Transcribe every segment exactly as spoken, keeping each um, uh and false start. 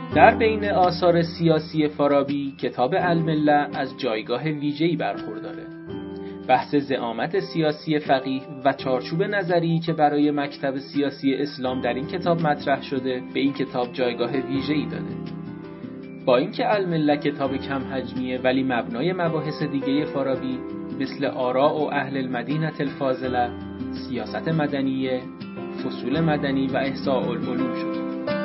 در بین آثار سیاسی فارابی کتاب الملة از جایگاه ویژه‌ای برخورداره. بحث زعامت سیاسی فقیه و چارچوب نظری که برای مکتب سیاسی اسلام در این کتاب مطرح شده به این کتاب جایگاه ویژه‌ای داده. با اینکه الملة کتاب کم حجمیه ولی مبنای مباحث دیگه فارابی مثل آراء و اهل المدینة الفاضله، سیاست مدنیه، فصول مدنی و احصاء العلوم شده.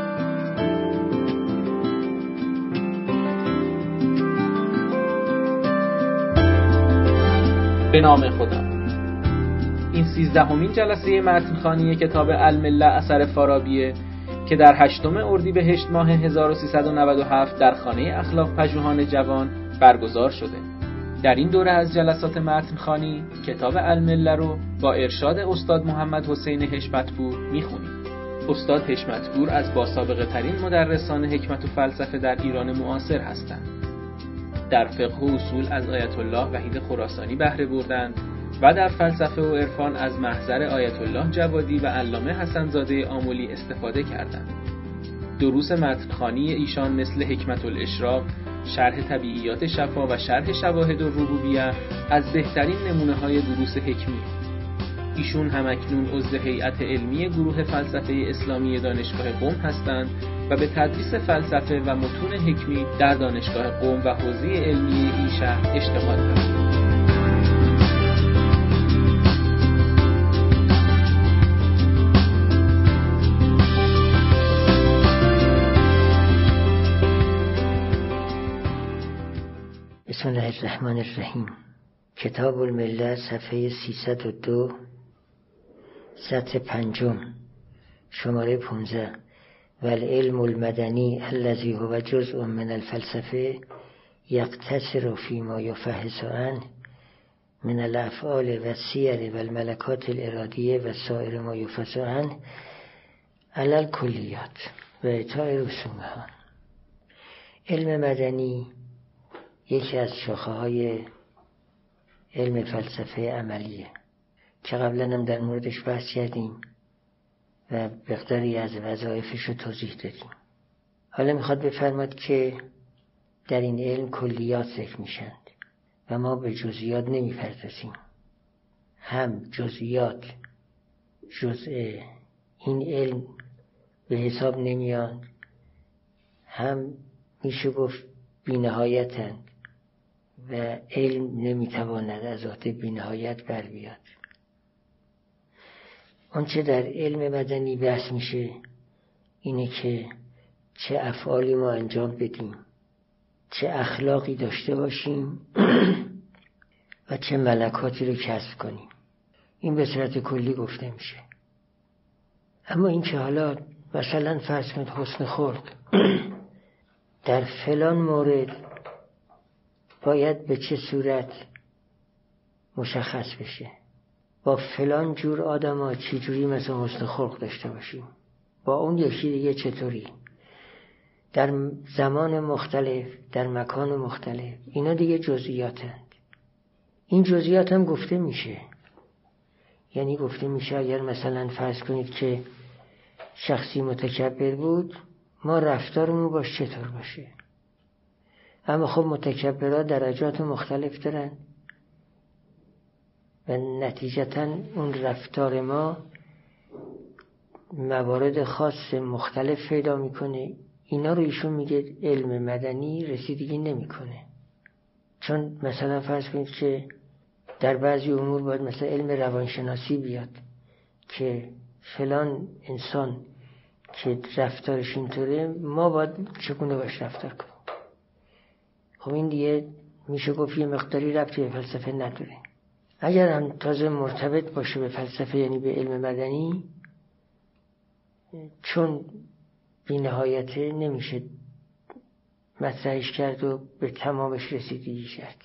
به نام خدا. این سیزدهمین جلسه متن‌خوانی کتاب الملة اثر فارابیه که در هشتم اردیبهشت ماه هزار و سیصد و نود و هفت در خانه اخلاق پژوهان جوان برگزار شده. در این دوره از جلسات متن‌خوانی کتاب الملة رو با ارشاد استاد محمد حسین حشمتپور میخونیم. استاد حشمتپور از باسابقه ترین مدرسان حکمت و فلسفه در ایران معاصر هستند. در فقه و اصول از آیت الله وحید خراسانی بهره بردند و در فلسفه و عرفان از محضر آیت الله جوادی و علامه حسن‌زاده آملی استفاده کردند. دروس متن‌خوانی ایشان مثل حکمت الاشراق، شرح طبیعیات شفا و شرح شواهد الربوبیه از بهترین نمونه‌های دروس حکمی. ایشون همکنون عضو هیئت علمی گروه فلسفه اسلامی دانشگاه قم هستند و به تدریس فلسفه و متون حکمی در دانشگاه قم و حوزه علمی این شهر اشتغال دارند. بسم الله الرحمن الرحیم. کتاب الملة صفحه سیصد و دو، سطر پنجم، شماره پانزده. والعلم المدنی الذي هو جزء من الفلسفه يقتصر فيما يفحص عنه من الافعال والسیر والملكات الارادیه و سایر ما يفحص عنه على الکلیات و اعطاء رسومها. علم مدنی یکی از شاخه های علم فلسفه عملیه که قبلا هم در موردش بحث کردیم و مقداری از وظایفش رو توضیح دادیم. حالا میخواد بفرماد که در این علم کلیات ذکر میشند و ما به جزئیات نمیپردازیم. هم جزئیات جزء این علم به حساب نمیان، هم میشه گفت بی‌نهایتند و علم نمیتواند از ذات بی‌نهایت بر بیاد. آنچه در علم مدنی بحث میشه اینه که چه افعالی ما انجام بدیم، چه اخلاقی داشته باشیم و چه ملکاتی رو کسب کنیم. این به صورت کلی گفته میشه. اما این که حالا مثلا فرض کنید حسن خلق در فلان مورد باید به چه صورت مشخص بشه، با فلان جور آدم ها چی جوری مثلا حسن خلق داشته باشیم، با اون یکی دیگه چطوری، در زمان مختلف، در مکان مختلف. اینا دیگه جزئیاتند. این جزئیات هم گفته میشه. یعنی گفته میشه اگر مثلا فرض کنید که شخصی متکبر بود، ما رفتارمون باش چطور باشه. اما خب متکبرها درجات مختلف دارن و نتیجتاً اون رفتار ما موارد خاص مختلف پیدا میکنه. اینا رو ایشون میگه علم مدنی رسیدگی نمیکنه. چون مثلا فرض کنید که در بعضی امور باید مثلا علم روانشناسی بیاد که فلان انسان که رفتارش اینطوره ما باید چگونه باش رفتار کنیم. خب این دیگه میشه گفت یه مقداری ربطی به فلسفه نداره. اگر هم تازه مرتبط باشه به فلسفه یعنی به علم مدنی، چون بی نهایته نمیشه مطرحش کرد و به تمامش رسیدگی کرد.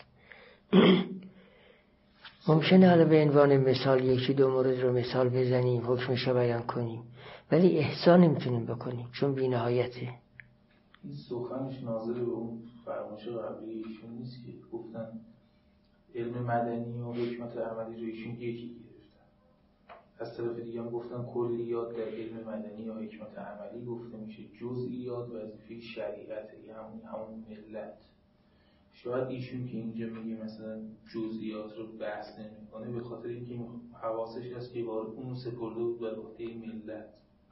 ممکنه حالا به عنوان مثال یکی دو مورد رو مثال بزنیم، حکمش رو بیان کنیم، ولی احسان نمیتونیم بکنیم چون بی نهایته. این سخنش ناظر به اون فرمایش قبلی ایشون نیست که گفتن علم مدنی و حکمت عملی رو ایشون یکی گرفتن. از طرف دیگه هم گفتن کلیات در علم مدنی یا حکمت عملی گفته میشه، جزئیات وظیفه شریعته، همون همون ملت. شاید ایشون که اینجا میگه مثلا جزئیات رو بحث نمیکنه به خاطر اینکه حواسش هست که بار اون سپرده بود بر عهده ملت.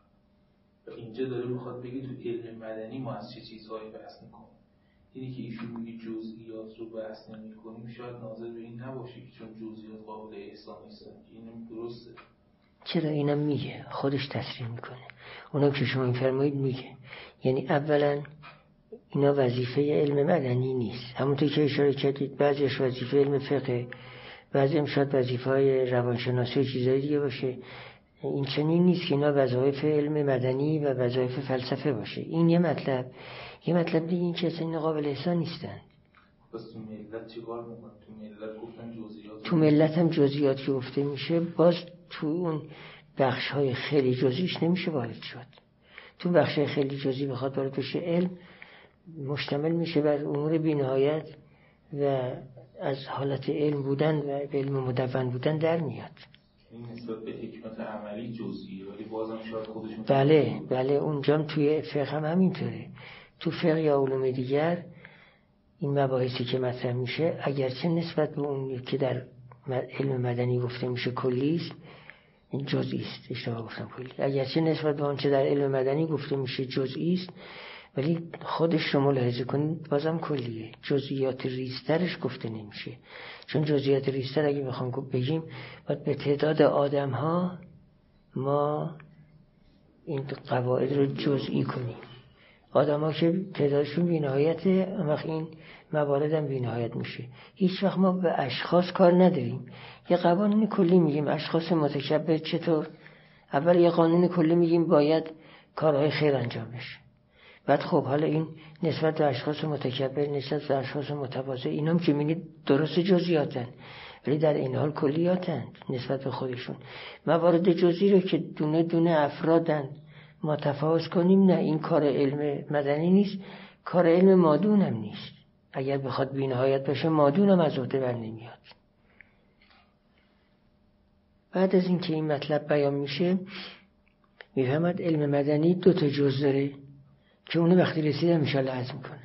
و اینجا داره میخواد بگه تو علم مدنی ما از چه چیزهایی بحث میکنیم. اینی که ایشون میگه جزئیات رو بحث نمیکنیم شاید ناظر به این نباشه که چون جزئیات قابل احسان نیستن. اینم درسته. چرا اینم میگه، خودش تصریح میکنه. اونم که شما میفرمایید میگه، یعنی اولا اینا وظیفه علم مدنی نیست، همونطور که اشاره کردید بعضیش وظیفه علم فقه، بعضی هم شاید وظیفه های روانشناسی و چیزهای دیگه باشه. این چنین نیست که اینا وظایف علم مدنی و وظایف فلسفه باشه. این یه مطلب. یه مطلب دیگه این که اصلا اینا قابل احسان نیستن. پس تو ملت چیکار میکنن؟ تو ملت گفتن جزئیات، تو ملت هم جزئیات که گفته میشه باز تو اون بخش های خیلی جزئیش نمیشه وارد شد. تو بخش خیلی جزئی بخواد وارد بشه علم مشتمل میشه بر امور بی‌نهایت و از حالت علم بودن و علم مدون بودن در میاد. این نسبت به حکمت عملی جزئی، ولی بازم شاید خودشون بله بله اونجام توی فقه هم همینطوره. تو فقه یا علوم دیگر این مباحثی که مطرح میشه اگرچه نسبت به اون که در علم مدنی گفته میشه کلی است، این جزئی است. اشتباه گفتم کلی. اگرچه نسبت به اون که در علم مدنی گفته میشه جزئی است، ولی خودش رو ملاحظه کنید بازم کلیه. جزئیات ریزترش گفته نمیشه، چون جزئیات ریزتر اگه بخوام بگیم باید به تعداد آدم ها ما این قواعد رو جزئی کنیم. آدم ها که تعدادشون بی‌نهایته، وقت این موارد هم بی‌نهایت میشه. هیچ وقت ما به اشخاص کار نداریم. یه قوانین کلی میگیم اشخاص متشبه چطور؟ اول یه قانون کلی میگیم باید کارهای خیر انجام بشه. بعد خب حالا این نسبت به اشخاص متکبر، نسبت به اشخاص متواضع، اینام که میگید درست جزئیاتن ولی در این حال کلیاتن نسبت به خودشون. موارد جزئی رو که دونه دونه افرادن ما تفاوت کنیم، نه این کار علم مدنی نیست، کار علم مادون هم نیست. اگر بخواد بی‌نهایت باشه مادون هم از عهده بر نمیاد. بعد از این که این مطلب بیان میشه میفهمد علم مدنی دو تا جز داره که اونو وقتی رسیدم انشاءالله عرض میکنم.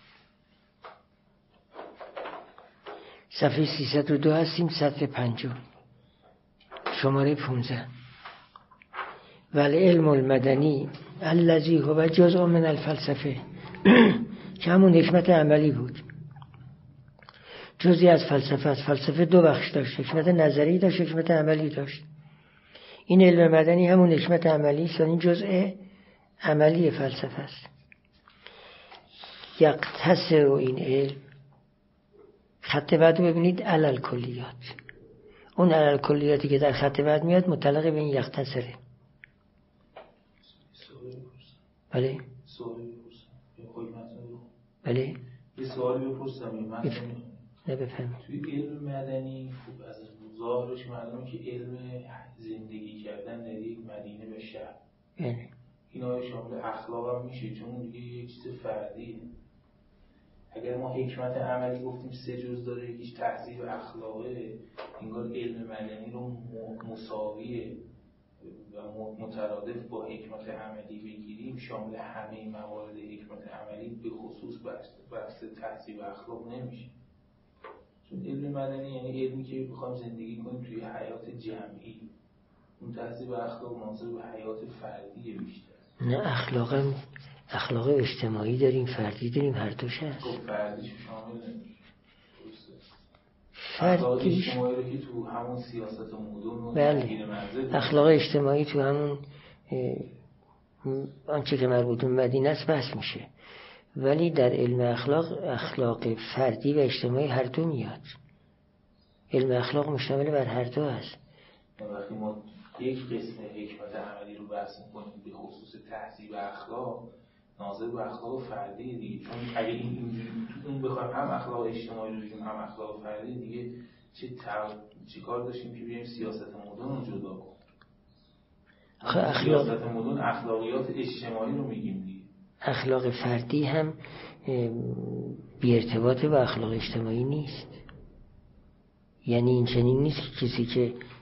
صفحه سیصد و دو هستیم، سطر پنجم، شماره پونزده. والعلم المدنی الذی هو جزء من الفلسفه که همون حکمت عملی بود، جزئی از فلسفه. از فلسفه دو بخش داشت، حکمت نظری داشت، حکمت عملی داشت. این علم مدنی همون حکمت عملی است، این جزء عملی فلسفه است. یقتصر این علم، خط بعد ببینید علل کلیات، اون علل کلیاتی که در خط بعد میاد متعلق به این یقتصره. بله سوالی بپرسم بله یه سوالی بپرسم من نه بفهم. توی علم مدنی خوب از ظاهرش معلومه که علم زندگی کردن در یک مدینه به شهر، بله اینا شامل اخلاق هم میشه چون دیگه یه چیز فردیه. اگر ما حکمت عملی گفتیم سه جز داره، یکیش تهذیب اخلاقه، انگار علم مدنی رو مساویه و مترادف با حکمت عملی بگیریم شامل همه موارد حکمت عملی به خصوص بحث تهذیب اخلاق نمیشه. چون علم مدنی یعنی علمی که بخوام زندگی کنیم توی حیات جمعی، اون تهذیب اخلاق ناظر به حیات فردیه بیشتر. نه اخلاق اخلاق اجتماعی داریم، فردی داریم، هر دوش هست. خب فردیش شامل نمیشه. فردیش اخلاق اجتماعی رو که تو همون سیاست مدن و بله. اخلاق اجتماعی تو همون آنچه که مربوط به مدینه است بحث میشه، ولی در علم اخلاق اخلاق فردی و اجتماعی هر دو میاد. علم اخلاق مشتمل بر هر دو است. وقتی ما یک قسم حکمت عملی رو بحث می‌کنیم به خصوص تهذیب اخلاق، ناظر به اخلاق فردی دیگه، چون اگه این اینجوری تو اون بخوایم هم اخلاق اجتماعی رو بگیم هم اخلاق فردی دیگه چه تا... چه کار داشتیم که بیایم سیاست مدن رو جدا کنیم. اخلاق... سیاست مدن اخلاقیات اجتماعی رو میگیم دیگه. اخلاق فردی هم بی ارتباط با اخلاق اجتماعی نیست. یعنی این چنین نیست که کسی که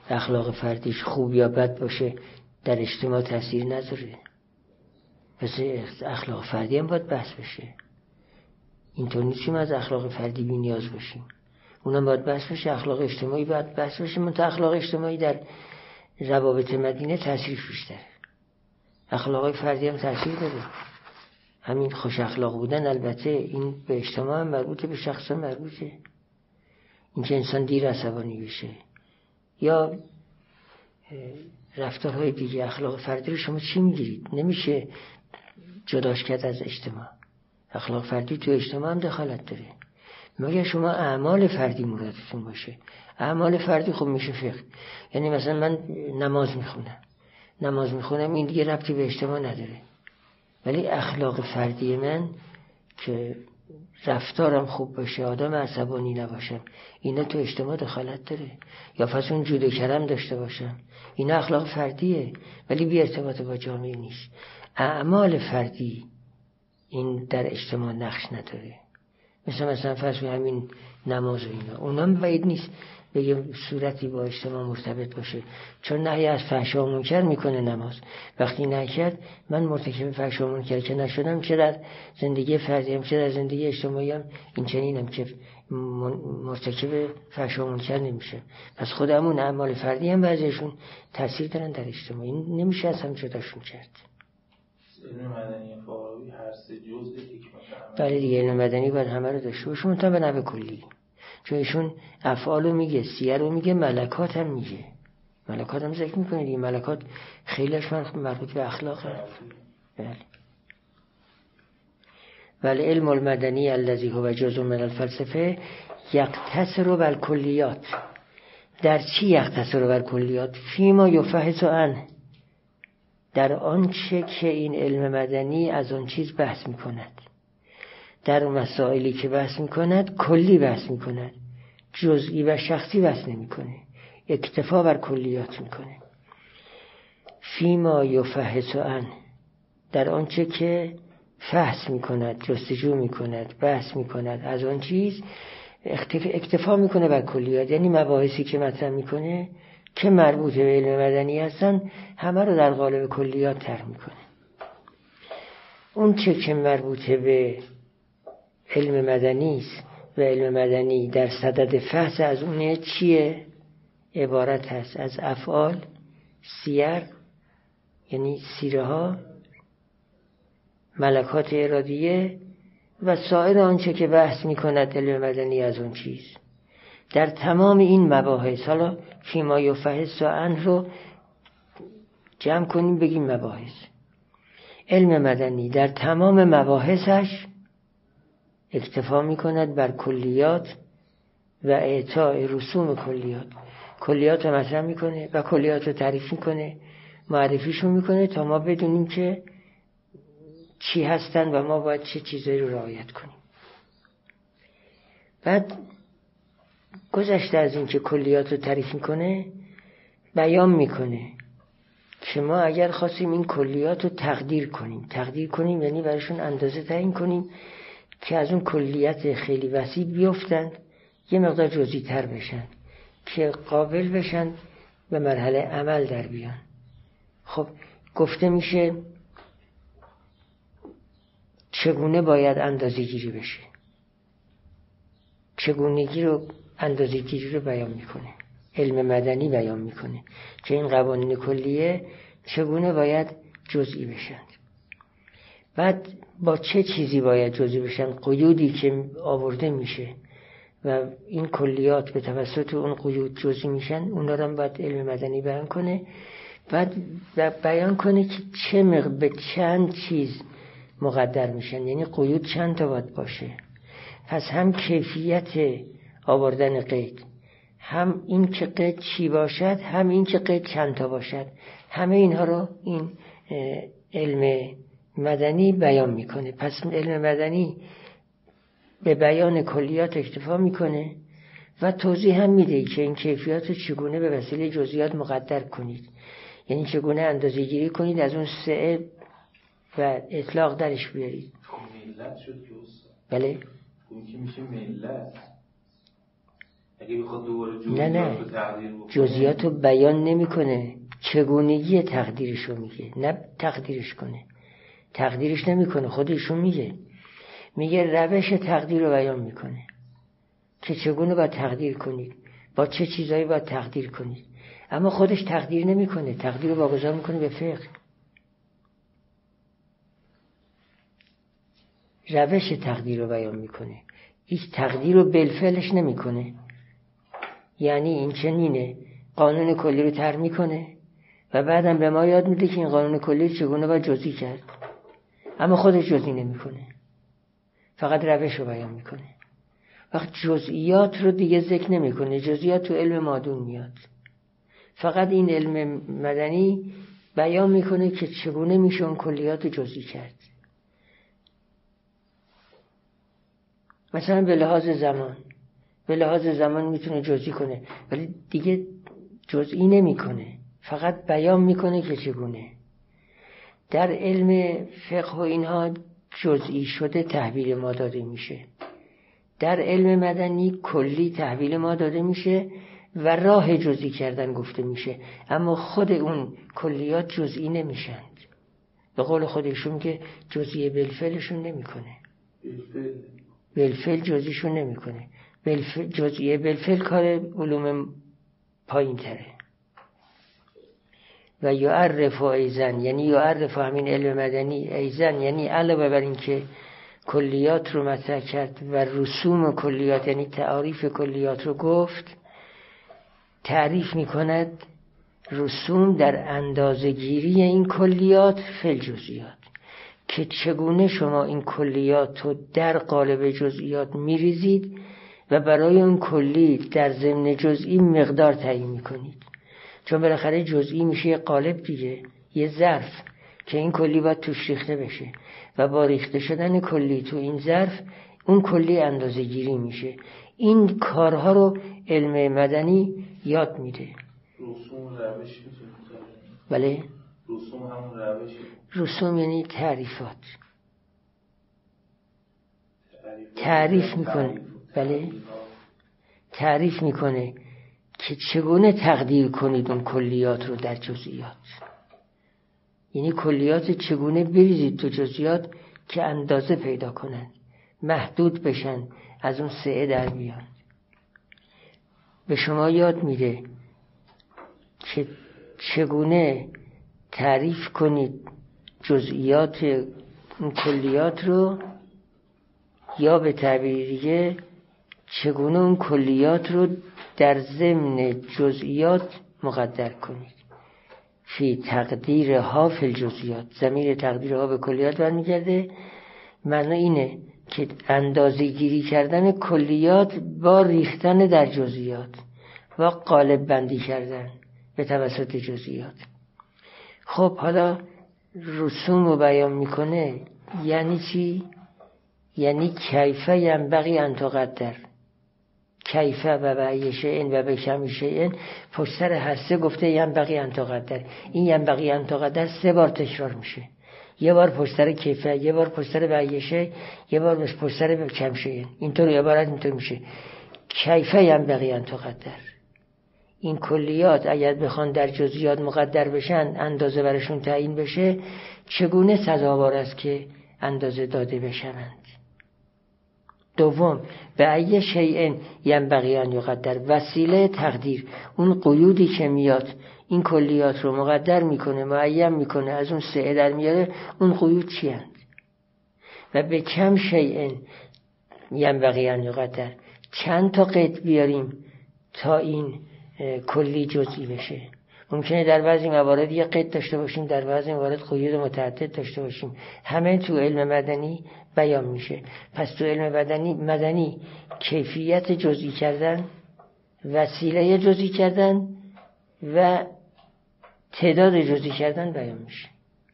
اخلاق فردیش خوب یا بد باشه در اجتماع تاثیر نداره. پس اخلاق فردی هم باید بحث بشه. اینطور نیستیم از اخلاق فردی بی نیاز باشیم، اونم باید بحث بشه. اخلاق اجتماعی باید بحث بشه. منتها اخلاق اجتماعی در روابط مدینه تاثیرش بیشتره، اخلاق فردی هم تاثیر داره. همین خوش اخلاق بودن البته این به اجتماع هم مربوطه، به شخص هم مربوطه. این که انسان دیر عصبانی بشه یا رفتارهای دیگه، اخلاق فردی رو شما چی میگیرید؟ نمیشه جداش کرد از اجتماع. اخلاق فردی تو اجتماع هم دخالت داره، مگر شما اعمال فردی مرادتون باشه. اعمال فردی خب میشه فقه، یعنی مثلا من نماز میخونم نماز میخونم این دیگه ربطی به اجتماع نداره، ولی اخلاق فردی من که رفتارم خوب باشه، آدم عصبانی نباشم، اینا تو اجتماع دخالت داره. یا پس اون جود و کرم داشته باشم، اینا اخلاق فردیه ولی بی ارتباط با جامعه نیست. اعمال فردی این در اجتماع نقش نداره. مثلا مثلا فرض کنید همین نماز و اینا، اونم بعید نیست به یه صورتی با اجتماع مرتبط باشه، چون نهی از فحشا و منکر میکنه نماز. وقتی نکرد من مرتکب فحشا و منکر که نشدم، چه در زندگی فردیم چه در زندگی اجتماعیم این چنینم که مرتکب فحشا و منکر نمیشه. پس خودمون اعمال فردی هم بعضیشون تاثیر دارن در اجتماع، این نمیشه از هم جداشون کرد. علم مدنی فارابی هر سه جزء حکمت. بله دیگه، علم مدنی باید همه رو داشته باشه، منتها به نحو کلی، چون ایشون افعال رو میگه، سیر رو میگه، ملکات هم میگه. ملکات هم ذکر میکنه دیگه، ملکات خیلیش مربوط به اخلاقه. بله. ولی علم المدنی الذی هو جزء من الفلسفه یقتصر بر کلیات. در چی یقتصر بر کلیات؟ فیما یفحص عنه، در آنچه که این علم مدنی از آن چیز بحث میکند، در مسائلی که بحث میکند کلی بحث میکند، جزئی و شخصی بحث نمیکنه، اکتفا بر کلیات میکنه. فیما یفحص عنه، در آنچه که فحص میکند، جستجو میکند، بحث میکند از آن چیز، اکتفا میکنه بر کلیات، یعنی مباحثی که مطرح میکنه که مربوط به علم مدنی هستن همه رو در قالب کلیات طرح میکنه. اون چه که مربوط به علم مدنی است و علم مدنی در صدد فحص از اونه چیه؟ عبارت هست از افعال، سیر یعنی سیره ها، ملکات ارادیه و سایر آنچه که بحث میکند علم مدنی از اون چیز. در تمام این مباحث، حالا فیما یفحص عنه رو جمع کنیم بگیم مباحث، علم مدنی در تمام مباحثش اکتفا میکند بر کلیات و اعطاء رسوم کلیات. کلیات رو مطرح میکنه و کلیات رو تعریف میکنه، معرفیشون میکنه تا ما بدونیم که چی هستن و ما باید چه چیزایی رو رعایت کنیم. بعد گذشته از این که کلیات رو تعریف میکنه، بیان میکنه که ما اگر خواستیم این کلیات رو تقدیر کنیم، تقدیر کنیم یعنی برایشون اندازه تعیین کنیم که از اون کلیت خیلی وسیع بیفتن یه مقدار جزئی تر بشن که قابل بشن به مرحله عمل در بیان. خب گفته میشه چگونه باید اندازه گیری بشه، چگونگی رو اندازه گیری رو بیان میکنه، علم مدنی بیان میکنه که این قوانین کلیه چگونه باید جزئی بشن. بعد با چه چیزی باید جزئی بشن، قیودی که آورده میشه و این کلیات به توسط اون قیود جزئی میشن، اونا رو باید علم مدنی بیان کنه. بعد بیان کنه که چه مقدار به چند چیز مقدر میشن، یعنی قیود چند تا باید باشه. پس هم کیفیت آوردن قید، هم این که قید چی باشد، هم این که قید چند تا باشد، همه اینها رو این علم مدنی بیان میکنه. پس علم مدنی به بیان کلیات اکتفا میکنه و توضیح هم میده که این کیفیات رو چگونه به وسیله جزئیات مقدر کنید، یعنی چگونه اندازه گیری کنید از اون سعه و اطلاق درش بیارید. ملت شد که بله اون که میشه ملت، اگه بخواد دوباره نه نه جزئیات رو تقدیر بکنه، جزئیات رو بیان نمیکنه، چگونگی تقدیرش رو میگه، نه تقدیرش کنه. تقدیرش نمیکنه، خودشون میگه میگه روش تقدیر رو بیان میکنه که چگونه باید تقدیر کنید، با چه چیزایی باید تقدیر کنید، اما خودش تقدیر نمیکنه، تقدیر رو واگذار میکنه به فقه. روش تقدیر رو بیان میکنه، هیچ تقدیر رو بالفعلش نمیکنه. یعنی این چنینه، قانون کلی رو طرح میکنه و بعدم به ما یاد میده که این قانون کلی چگونه باید جزئی کرد، اما خودش جزئی نمیکنه، فقط روش رو بیان میکنه. وقت جزئیات رو دیگه ذکر نمیکنه، جزئیات تو علم مادون میاد، فقط این علم مدنی بیان میکنه که چگونه میشه اون کلیات رو جزئی کرد. مثلا به لحاظ زمان، به لحاظ زمان میتونه جزئی کنه ولی دیگه جزئی نمیکنه، فقط بیان میکنه که چگونه. در علم فقه و اینها جزئی شده تحویل ما داده میشه، در علم مدنی کلی تحویل ما داده میشه و راه جزئی کردن گفته میشه، اما خود اون کلیات جزئی نمیشند. به قول خودشون که جزئی بالفعلشون نمیکنه، بالفعل جزئیشون نمیکنه، جزئی بالفعل کار علوم پایین تره. و یعرف ایزن، یعنی یعرف همین علم مدنی ایزن، یعنی علاوه بر این که کلیات رو مطرح کرد و رسوم کلیات یعنی تعریف کلیات رو گفت، تعریف میکند رسوم در اندازه‌گیری این کلیات فی الجزئیات، که چگونه شما این کلیات رو در قالب جزئیات میریزید و برای اون کلی در ضمن جزئی مقدار تعیین میکنید. چون بالاخره جزئی میشه یه قالب دیگه، یه ظرف که این کلی باید توش ریخته بشه و با ریخته شدن کلی تو این ظرف اون کلی اندازه گیری میشه. این کارها رو علم مدنی یاد میده. رسوم روش میتونه بله؟ رسوم همون روشه. رسوم یعنی تعریفات، تعریف میکنه. بله، تعریف میکنه که چگونه تقدیر کنید اون کلیات رو در جزئیات، یعنی کلیات چگونه بریزید تو جزئیات که اندازه پیدا کنن، محدود بشن، از اون سعه در بیان. به شما یاد میده که چگونه تعریف کنید جزئیات اون کلیات رو، یا به تعبیر دیگه چگونه اون کلیات رو در ضمن جزئیات مقدر کنید. فی تقدیر ها فی الجزئیات، ضمیر تقدیر ها به کلیات برمیگرده. معنی اینه که اندازه گیری کردن کلیات با ریختن در جزئیات و قالب بندی کردن به توسط جزئیات. خب حالا رسوم رو بیان میکنه، یعنی چی؟ یعنی کیفه ینبغی ان تقدر، کیفه و به شیء و به کم شیء، پشت سر هر سه گفته ینبغی ان تقدر. این ینبغی ان تقدر سه بار تکرار میشه، یه بار پشت سر کیفه، یه بار پشت سر به شیء، یه بار پشت سر به کم شیء. اینطور عبارت اینطور میشه کیفه ینبغی ان تقدر. این کلیات اگر بخوان در جزئیات مقدر بشن، اندازه برشون تعیین بشه، چگونه سزاوار است که اندازه داده بشوند. دوم، به ای شیء ینبغی ان یقدر، وسیله تقدیر، اون قیودی که میاد این کلیات رو مقدر میکنه، معین میکنه، از اون سعه در میاره، اون قیود چی هست؟ و به کم شیء ینبغی ان یقدر، چند تا قید بیاریم تا این کلی جزئی بشه. ممکنه در بعضی موارد یه قید داشته باشیم، در بعضی موارد قیود متعدد داشته باشیم. همه تو علم مدنی بیان میشه. پس تو علم مدنی مدنی کیفیت جزئی کردن، وسیله جزئی کردن و تعداد جزئی کردن بیان میشه.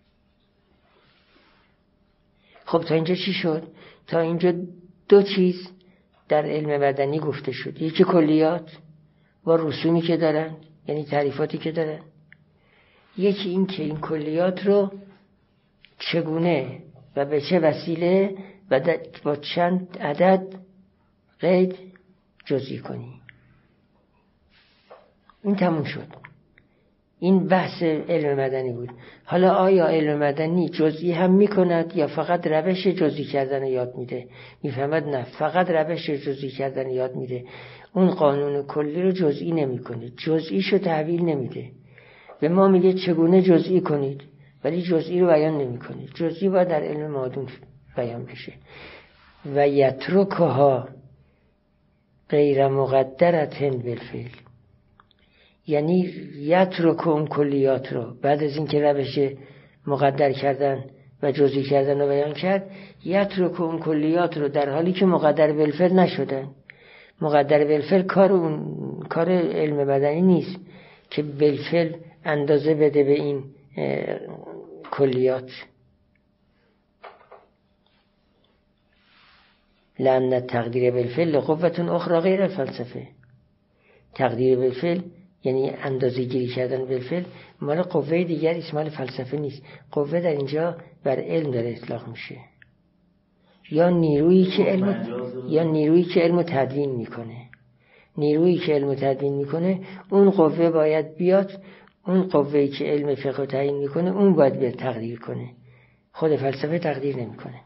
خب تا اینجا چی شد؟ تا اینجا دو چیز در علم مدنی گفته شد. یکی کلیات و رسومی که دارن، یعنی تعریفاتی که دارن. یکی این که این کلیات رو چگونه و به چه وسیله و با چند عدد قید جزئی کنی. این تموم شد. این بحث علم مدنی بود. حالا آیا علم مدنی جزئی هم میکند یا فقط روش جزئی کردن یاد میده؟ میفهمد نه، فقط روش جزئی کردن یاد میده. اون قانون کلی رو جزئی نمیکنه، جزئیشو تحویل نمیده. به ما میگه چگونه جزئی کنید، ولی جزئی رو بیان نمیکنه. جزئی باید در علم مادون بیان بشه. و یترکها غیر مقدرتن بالفعل، یعنی یترک اون کلیات رو بعد از اینکه روش مقدر کردن و جزئی کردن رو بیان کرد، یترک اون کلیات رو در حالی که مقدر بالفعل نشدن. مقدر بالفعل کار اون کار علم مدنی نیست که بالفعل اندازه بده به این کلیات. لأن تقدیر بالفعل قوة اخرى غیر الفلسفه. تقدیر بالفعل یعنی اندازه گیری کردن بالفعل مال قوه دیگر است، مال فلسفه نیست. قوه در اینجا بر علم داره اطلاق میشه، یا نیرویی که علم یا نیرویی که علم تدوین میکنه. نیرویی که علم تدوین میکنه اون قوه باید بیاد، اون قوه‌ای که علم فقه تعیین میکنه اون باید بیاد تقدیر کنه. خود فلسفه تقدیر نمیکنه.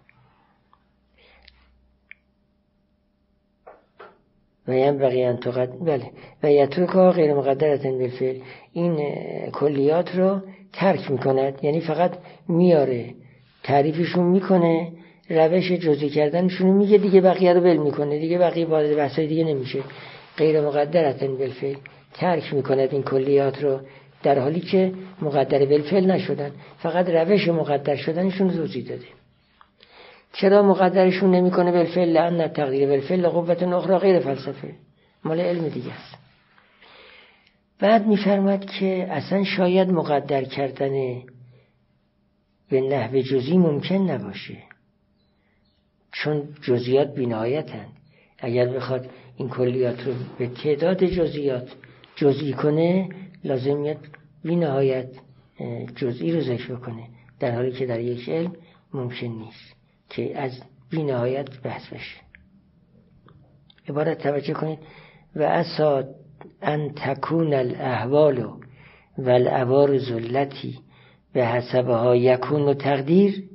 و ینبغی ان تقدر بله و یترکها غیر مقدرتن بالفعل، این کلیات رو ترک میکند، یعنی فقط میاره تعریفشون میکنه، روش جزئی کردنشون میگه، دیگه بقیه رو ول میکنه، دیگه بقیه وارد بحثای دیگه نمیشه. غیر مقدرتن بالفعل، ترک میکند این کلیات رو در حالی که مقدر بالفعل نشدن، فقط روش مقدر شدنشون رو توضیح داده. چرا مقدرشون نمیکنه بالفعل؟ لأن تقدیر بالفعل قوة اخرى غیر فلسفه، مال علم دیگه است. بعد میفرماد که اصلا شاید مقدر کردن به نحو جزئی ممکن نباشه، چون جزئیات بی‌نهایتند. اگر بخواد این کلیات رو به تعداد جزئیات جزئی کنه لازم میاد بی‌نهایت جزئی رو ذکر کنه، در حالی که در یک علم ممکن نیست که از بی‌نهایت بحث بشه. عبارت توجه کنید: و اسا ان تکون الاحوال و العوارض التي به حسبها یکون تقدیر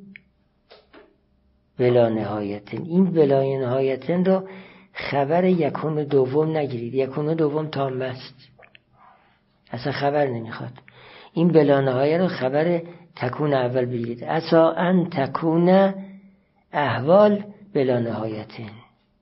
بلا نهایتن. این بلا نهایتن رو خبر یکون دوم نگیرید، یکون دوم تام است، اصلا خبر نمیخواد. این بلا نهایه رو خبر تکون اول بگیرید. اسا ان تکون احوال بلا نهایتن،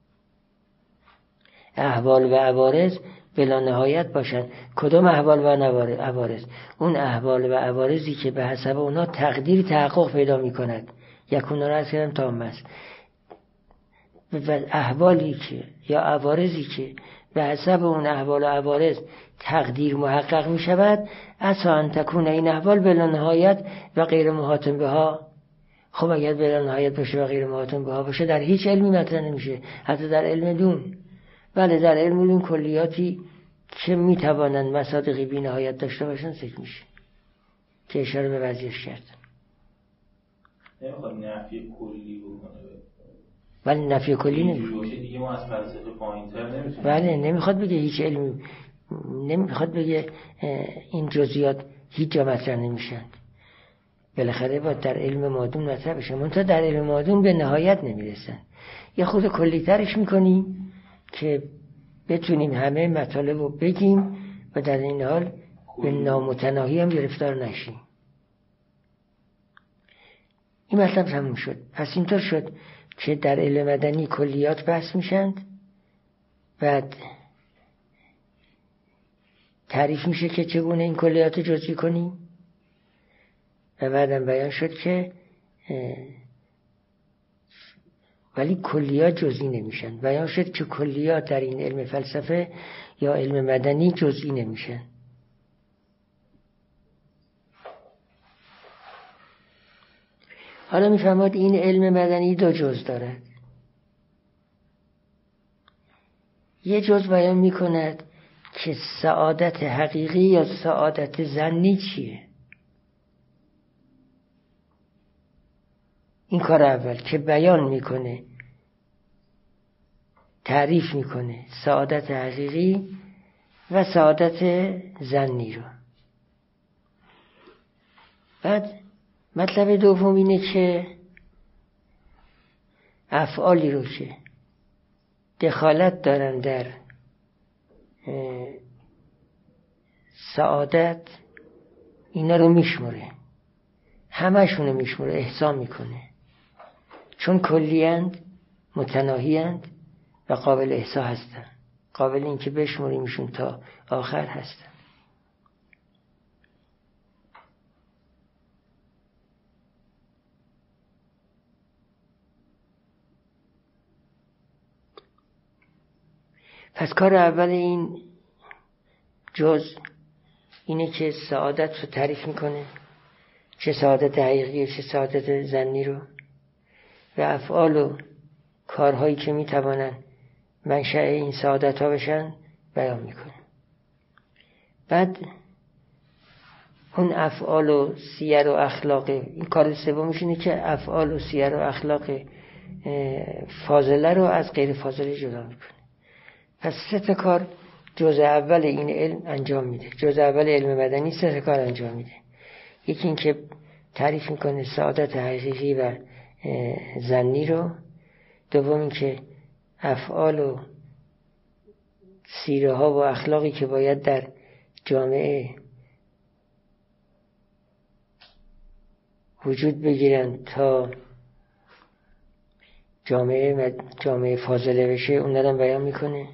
احوال و عوارض بلا نهایت باشن. کدام احوال و عوارض؟ اون احوال و عوارضی که به حسب اونا تقدیر تحقق پیدا میکند. یکون را از کردم تام است. و احوالی که یا عوارضی که به حسب اون احوال و عوارض تقدیر محقق می شود، اسا ان تکون این احوال بلا نهایت و غیر محاطم بها. خب اگر بلا نهایت باشه و غیر محاطم بها باشه در هیچ علمی مطرح نمیشه، حتی در علم دون. بله در علم دون کلیاتی که می توانند مصادیقی بی نهایت داشته باشن ذکر میشه که اشاره به وضعیش کرد. نمیخواد نفی کلی بکنه، ولی نفی کلی نمیخواد دیگه ما از فلسفه پایین‌تر نمیتونیم. بله نمیخواد بگه هیچ علمی، نمیخواد بگه این جزئیات هیچ جا مطرح نمیشن. بالاخره باید در علم مادون مطرح بشه، منتها در علم مادون به نهایت نمیرسن. یه خود کلی‌ترش میکنیم که بتونیم همه مطالب رو بگیم و در این حال به نامتناهی هم گرفتار نشیم. این مطلب تموم شد. پس اینطور شد که در علم مدنی کلیات بحث میشند، بعد تعریف میشه که چگونه این کلیات جزئی کنیم، و بعدم بیان شد که ولی کلیات جزئی نمیشن. بیان شد که کلیات در این علم فلسفه یا علم مدنی جزئی نمیشن. حالا میفهمد این علم مدنی دو جز دارد. یه جز بیان میکند که سعادت حقیقی یا سعادت ظنی چیه. این کار اول که بیان میکنه، تعریف میکنه سعادت حقیقی و سعادت ظنی رو. بعد مطلب دوم اینه که افعالی رو که دخالت دارن در سعادت اینا رو میشمره، همشون رو میشمره، احسان میکنه، چون کلیاند، متناهیند و قابل احصا هستن، قابل این که بشمریمشون تا آخر هستن. پس کار اول این جز اینه که سعادت رو تعریف میکنه، چه سعادت حقیقی چه سعادت ظنی رو، و افعال و کارهایی که میتوانن منشأ این سعادت ها بشن بیان میکنه. بعد اون افعال و سیر و اخلاق، این کار سومش اینه که افعال و سیر و اخلاق فاضله رو از غیر فاضله جدا میکنه. پس سه تا کار جزء اول این علم انجام میده. جزء اول علم مدنی سه تا کار انجام میده. یکی این که تعریف میکنه سعادت حقیقی و ظنی رو. دوم این که افعال و سیره ها و اخلاقی که باید در جامعه وجود بگیرن تا جامعه جامعه فاضله بشه اون رو بیان میکنه.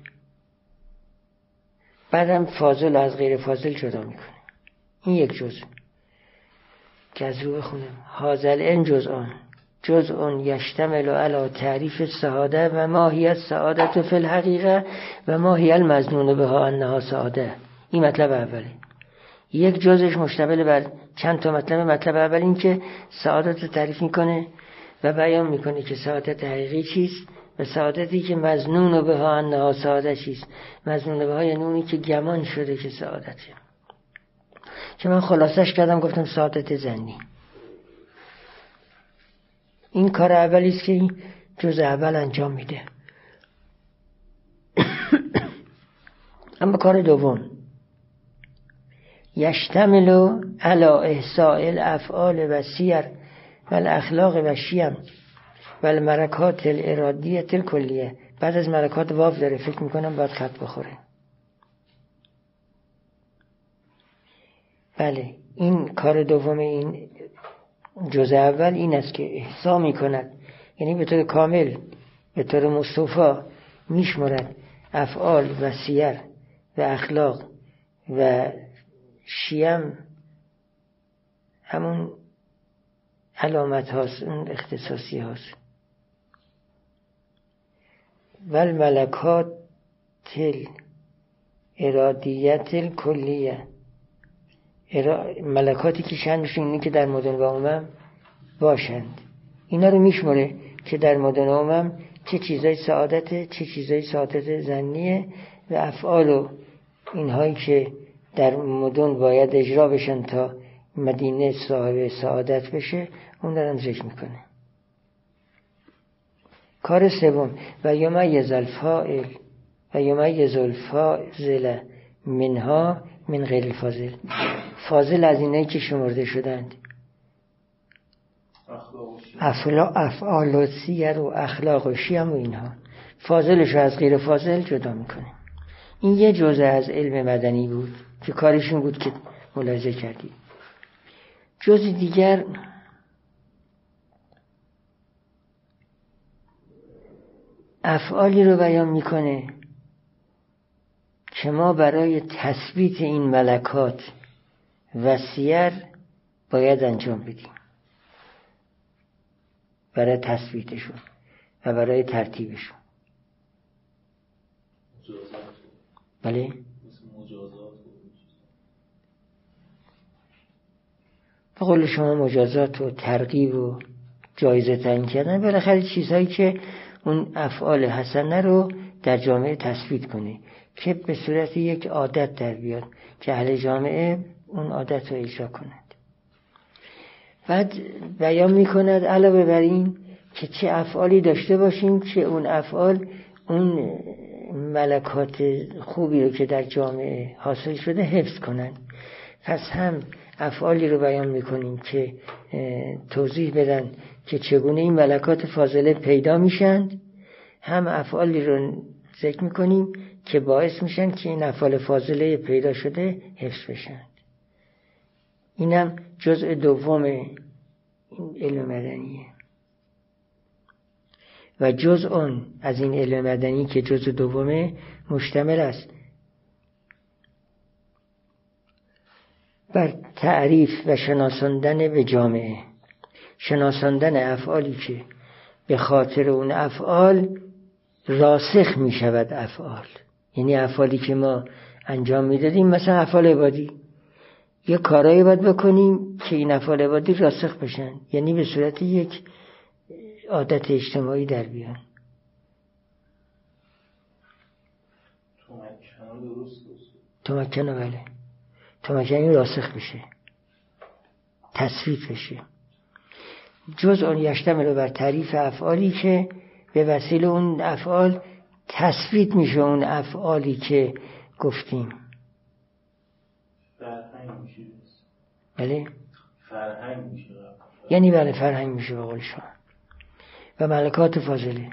بعدم فاضل از غیر فاضل جدا میکنه. این یک جزء که از رو بخونم. هازل این جزءان جزء یشتمل علی تعریف السعاده و ما هی السعادة فی الحقیقه و ما هی المظنون بها انها سعاده. این مطلب اوله. یک جزءش مشتمل بر چند تا مطلب. مطلب اول این که سعادت رو تعریف میکنه و بیان میکنه که سعادت حقیقی چیست و سعادتی که مظنون بها انها سعاده چیست. مظنون بها یعنی اونی که گمان شده که سعادته، که من خلاصش کردم گفتم سعادت ظنی. این کار اولی است که این جزء اول انجام میده. اما کار دوم یشتمل علی احصاء الافعال و سیر و الاخلاق و شیم و الملکات الارادیه الکلیه. بعد از ملکات واو داره، فکر میکنم باید خط بخوره. بله، این کار دوم این جزء اول این است که احصا میکند، یعنی به طور کامل به طور مستوفا میشمرد افعال و سیر و اخلاق و شیم، همون علامت هاست، اون اختصاصی هاست. و الملکات تل ارادیت الکلیه، ملکاتی که شأنشون اینه که در مدن و امم باشند. اینا رو میشمره که در مدن و امم چه چیزای سعادته، چه چیزای سعادت ظنیه، و افعال و اینهایی که در مدن باید اجرا بشن تا مدینه صاحب سعادت بشه اون دارم ذکر میکنه. کار سوم و یمیز الفاعل و یمیز الفاضل منها من غیر الفاضل. فاضل از اینایی که شمرده شدند، افعال و سیر و اخلاق و شیم و اینها، فاضلش از غیر فاضل جدا میکنه. این یه جزء از علم مدنی بود که کارشون بود که ملاحظه کردی. جزء دیگر افعالی رو بیان میکنه که ما برای تثبیت این ملکات و سیر باید انجام بدیم، برای تثبیتشون و برای ترتیبشون. بله؟ به قول شما مجازات و ترغیب و جایزه تعیین کردن، بالاخره چیزهایی که اون افعال حسنه رو در جامعه تثبیت کنه که به صورت یک عادت در بیاد که اهل جامعه اون عادت رو اجرا کنند. بعد بیان میکند علاوه بر این که چه افعالی داشته باشیم که اون افعال اون ملکات خوبی رو که در جامعه حاصل شده حفظ کنن. پس هم افعالی رو بیان میکنیم که توضیح بدن که چگونه این ملکات فاضله پیدا میشن، هم افعالی رو ذکر میکنیم که باعث میشن که این افعال فاضله پیدا شده حفظ بشن. اینم جزء دوم این علم مدنیه و جزء اون از این علم مدنی که جزء دومه مشتمل است بر تعریف و شناساندن به جامعه، شناساندن افعالی که به خاطر اون افعال راسخ می شود افعال، یعنی افعالی که ما انجام می دادیم، مثلا افعال عبادی، یه کارایی باید بکنیم که این افعال عبادی راسخ بشن، یعنی به صورت یک عادت اجتماعی در بیان. تمکنه بله تمکنه راسخ بشه، تصویت بشه. جز اون یشتمل بر تعریف افعالی که به وسیله اون افعال تصویت میشه اون افعالی که گفتیم. فرهنگ میشه. بله فرهنگ میشه. یعنی بله فرهنگ میشه به قول شما. و ملکات فاضله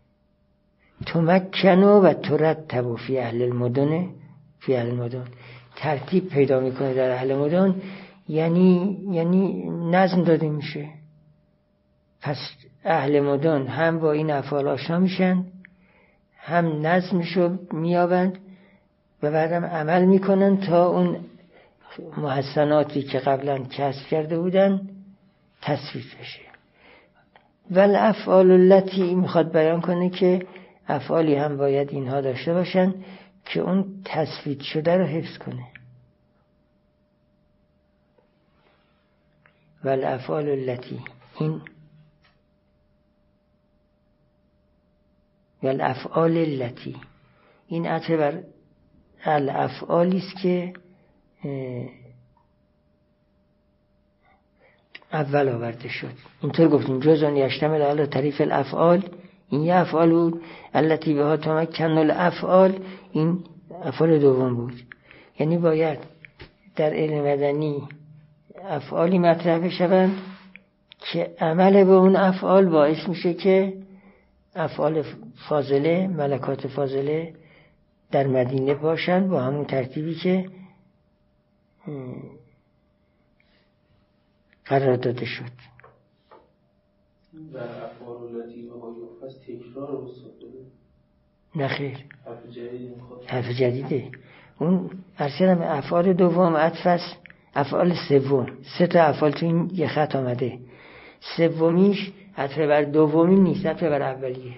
تمکنو و ترتب فی اهل المدن، فی اهل المدن ترتیب پیدا میکنه در اهل مدن، یعنی یعنی نظم داده میشه. پس اهل مدن هم با این افعال آشنا میشن، هم نظمشو میابند و بعدم عمل میکنن تا اون محسناتی که قبلا کسب کرده بودن تصویب بشه. ول افعال التی میخواد بیان کنه که افعالی هم باید اینها داشته باشن که اون تصویب شده رو حفظ کنه. ول افعال التی، این ول افعال التی این عطف بر الافعالی است که اول آورده شد. اینطور گفتیم جزء یشتمل علی تعریف الافعال، این یه افعال بود. التی بها تمکن الافعال، این افعال دوم بود. یعنی باید در علم مدنی افعالی مطرح بشوند که عمل به اون افعال باعث میشه که افعال فاضله، ملکات فاضله در مدینه باشند با همون ترتیبی که قرار داده شد. در افعال التی بها یحفظ تکرار استاد داره؟ نه خیر، حرف جدید میخواد. حرف جدیده. اون ارسلم افعال دوم عطف است، افعال سوم، سه تا افعال تو این یه خط آمده، سومیش عطف بر دومی نیست، عطف بر اولیه.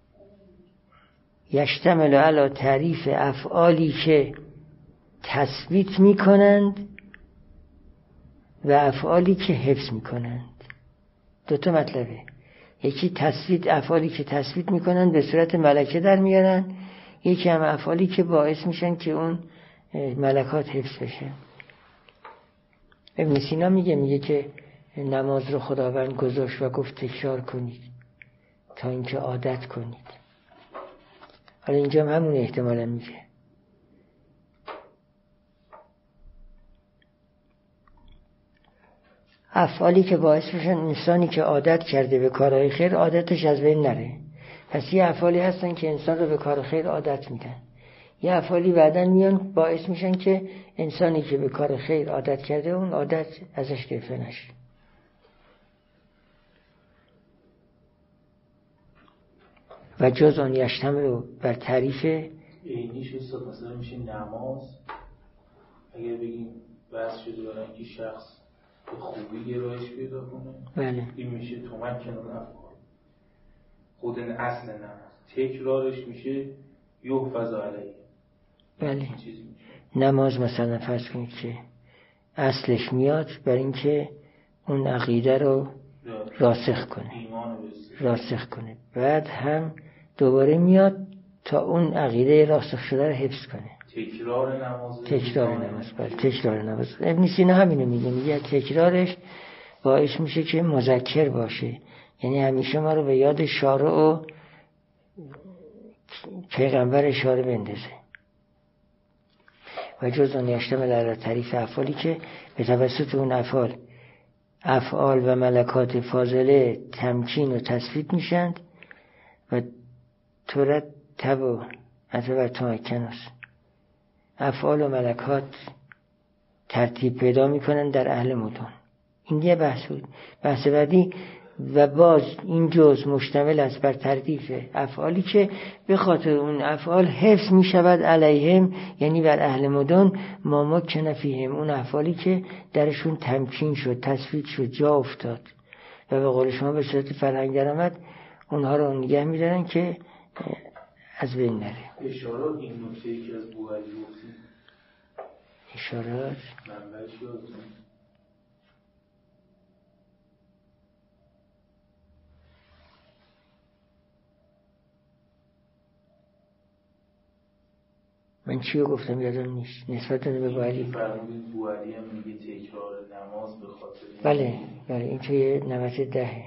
یشتمل علی تعریف افعالی که تثبیت میکنند و افعالی که حفظ میکنند. دو تا مطلبه، یکی تثبیت، افعالی که تثبیت میکنند به صورت ملکه در میارن، یکی هم افعالی که باعث میشن که اون ملکات حفظ بشه. ابن سینا میگه میگه که نماز رو خداوند گذاشت و گفت تکرار کنید تا اینکه عادت کنید. حالا اینجا هم همون احتمالا میگه. افعالی که باعث میشن انسانی که عادت کرده به کارهای خیر عادتش از بین نره. پس یه افعالی هستن که انسان رو به کار خیر عادت میدن، یه افعالی بعدن میان باعث میشن که انسانی که به کار خیر عادت کرده اون عادت ازش گرفته نشه. و جز آن یشتمل رو بر تعریف اینیش استاد مثلا میشه نماز، اگر بگیم بحث شده برای اینکه شخص به خوبی گرایش پیدا کنه، بله، این میشه تمکن الافعال، خود این اصل نماز. تکرارش میشه یحفظ علیه. بله، نماز مثلا فرض کنید که اصلش میاد بر اینکه اون عقیده رو راسخ کنه، راسخ کنه، بعد هم دوباره میاد تا اون عقیده راسخ شده رو حفظ کنه. تکرار نماز، تکرار نماز، بله، تکرار نماز. ابن سینا همینو میگه، میگه تکرارش باعث میشه که مذکر باشه، یعنی همیشه ما رو به یاد شارع و پیغمبر اشاره بندازه و جز اون یشتمل علی تعریف افعالی که به توسط اون افعال افعال و ملکات فاضله تمکین و تثبیت میشند و ترتب و اتبع تمکنس افعال و ملکات ترتیب پیدا میکنن در اهل مدن. این یه بحث بود. بحث بعدی و باز این جز مشتمل است بر تردیف افعالی که به خاطر اون افعال حفظ می شود علیهم، یعنی بر اهل مدن، ما مکن فیهم، اون افعالی که درشون تمکین شد، تثبیت شد، جا افتاد و به قول شما به صورت فرهنگ در آمد، اونها رو نگه می دارن که از بین نره. اشارات این نکته‌ای که از بوعلی گفتیم، اشارات منبعش یادتون؟ من چی رو گفتم یادم نیست نسبت به بوعلی. فرمودید بوعلی هم میگه تکرار نماز به خاطر بله بله این توی نمت دهه.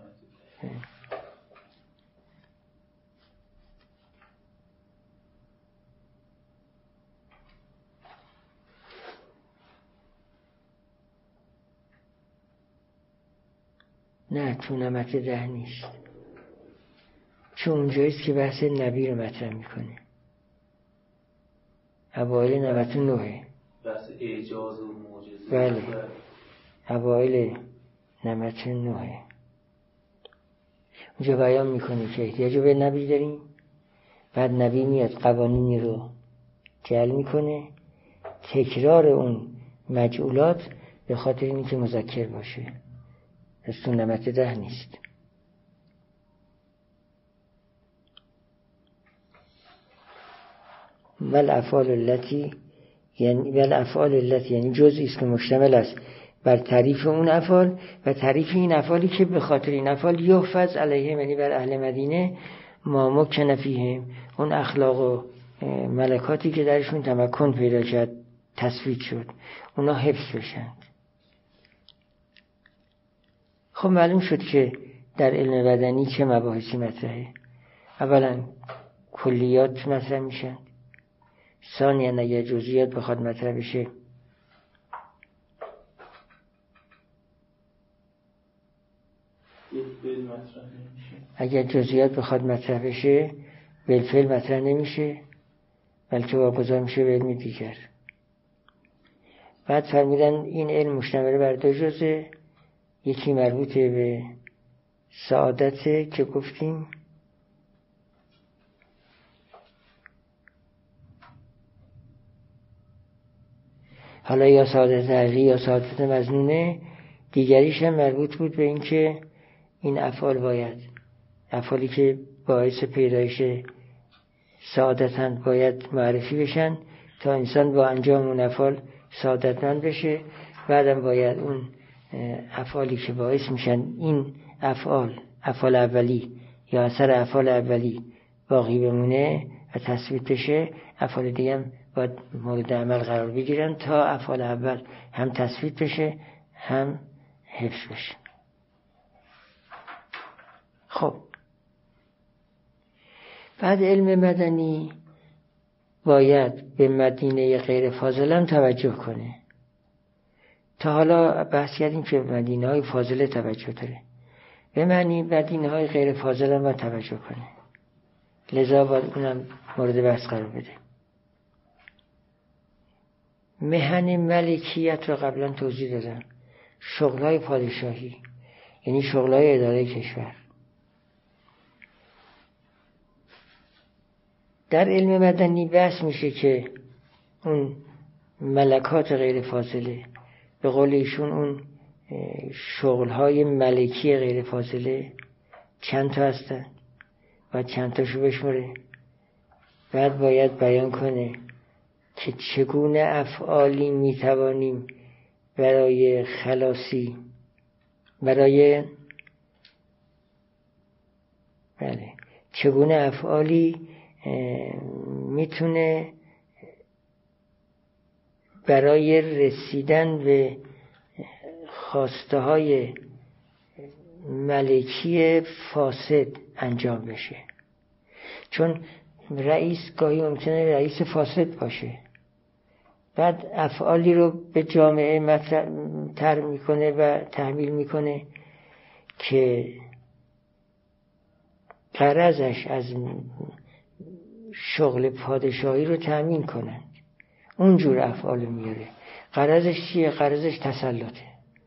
نه تو نمت ده نیست، چون اونجاییست که بحث نبی رو مطرح میکنه. اوائل نمت نوه بحث اعجاز و معجزه. بله اوائل نمت نوه اونجا بیان میکنه که احتیاج به نبی داریم، بعد نبی میاد قوانینی رو جعل میکنه، تکرار اون مجعولات به خاطر اینی که مذکر باشه. از تو نمت ده نیست. ول افعال التی یعنی ول افعال التی یعنی جزئی است که مشتمل است بر تعریف اون افعال و تعریف این افعالی که به خاطر این افعال یحفظ علیهم، یعنی بر اهل مدینه، ما مکن فیهم، اون اخلاق و ملکاتی که درشون تمکن پیدا کرد، تثبیت شد، اونا حفظ بشن. خب معلوم شد که در علم بدنی چه مباحثی مطرحه. اولا کلیات مطرح میشن، ثانیاً اگر جزئیات بخواد مطرح بشه اگر جزئیات بخواد مطرح بشه بالفعل مطرح نمیشه، بلکه واگذار میشه به علم دیگر. بعد فرمودن این علم مشتمل بر دو جزء، یکی مربوط به سعادته که گفتیم، حالا یا سعادت عقلی یا سعادت مظنونه، دیگریش هم مربوط بود به این که این افعال باید افعالی که باعث پیدایش سعادتند باید معرفی بشن تا انسان با انجام اون افعال سعادتمند بشه. بعدم باید اون افعالی که باعث میشن این افعال افعال اولی یا اثر افعال اولی باقی بمونه و تثبیت بشه، افعال دیگه هم باید مورد عمل قرار بگیرن تا افعال اول هم تثبیت بشه هم حفظ بشه. خب بعد علم مدنی باید به مدینه غیر فاضله توجه کنه. تا حالا بحث کردیم که مدینه های فاضله توجه داره، به معنی مدینه های غیر فاضله ما توجه کنه، لذا باید اونم مورد بحث قرار بده. مهن ملکیت رو قبلا توضیح دادم، شغلای پادشاهی یعنی شغلای اداره کشور. در علم مدنی بحث میشه که اون ملکات غیر فاضله، به قول ایشون اون شغلهای ملکی غیر فاضله چند تا هستن و چند تاشو بشمره. بعد باید بیان کنه که چگونه افعالی میتوانیم برای خلاصی برای بله چگونه افعالی میتونه برای رسیدن به خواسته های ملکی فاسد انجام بشه. چون رئیس گاهی ممکنه رئیس فاسد باشه، بعد افعالی رو به جامعه مطرح میکنه و تحمیل میکنه که غرضش از شغل پادشاهی رو تأمین کنن، اونجور افعال میاره. غرضش چیه؟ غرضش تسلطه.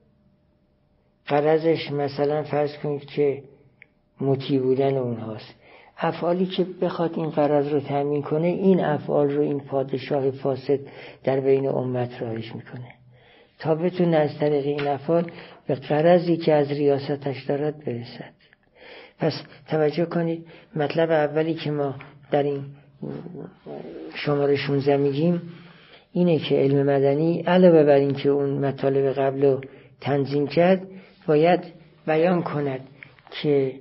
غرضش مثلا فرض کنید که مطیع بودن اونهاست. افعالی که بخواد این غرض رو تأمین کنه، این افعال رو این پادشاه فاسد در بین امت رایج میکنه تا بتونه از طریق این افعال به غرضی که از ریاستش دارد برسد. پس توجه کنید، مطلب اولی که ما در این شماره شانزده میگیم اینه که علم مدنی علاوه بر این که اون مطالب قبل رو تنظیم کرد، باید بیان کند که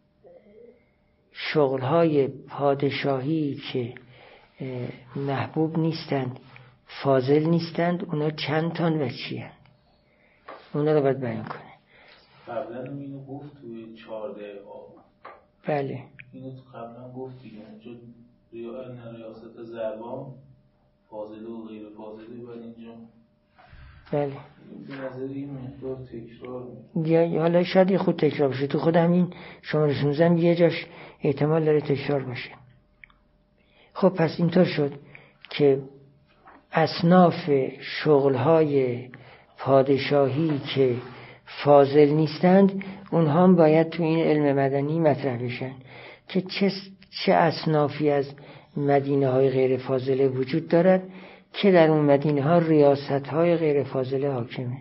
شغلهای پادشاهی که محبوب نیستند، فاضل نیستند، اونا چند تان و چی هست، اونا رو باید بیان کنه. قبلا اینو گفت توی چارده آب. بله اینو قبلا گفت دیگه، اونجا ریاست زبان فاضله و غیر فاضله، باید اینجا بله به نظر این مقدار تکرار میشه. حالا شاید یه خود تکرار بشه، تو خود همین شماره شانزده یه جاش احتمال داره تکرار باشه. خب پس اینطور شد که اصناف شغلهای پادشاهی که فاضل نیستند اونها هم باید تو این علم مدنی مطرح بشن که چه چه اصنافی از مدینه های غیر فاضله وجود دارد که در اون مدینه ها ریاست های غیر فاضله حاکمه.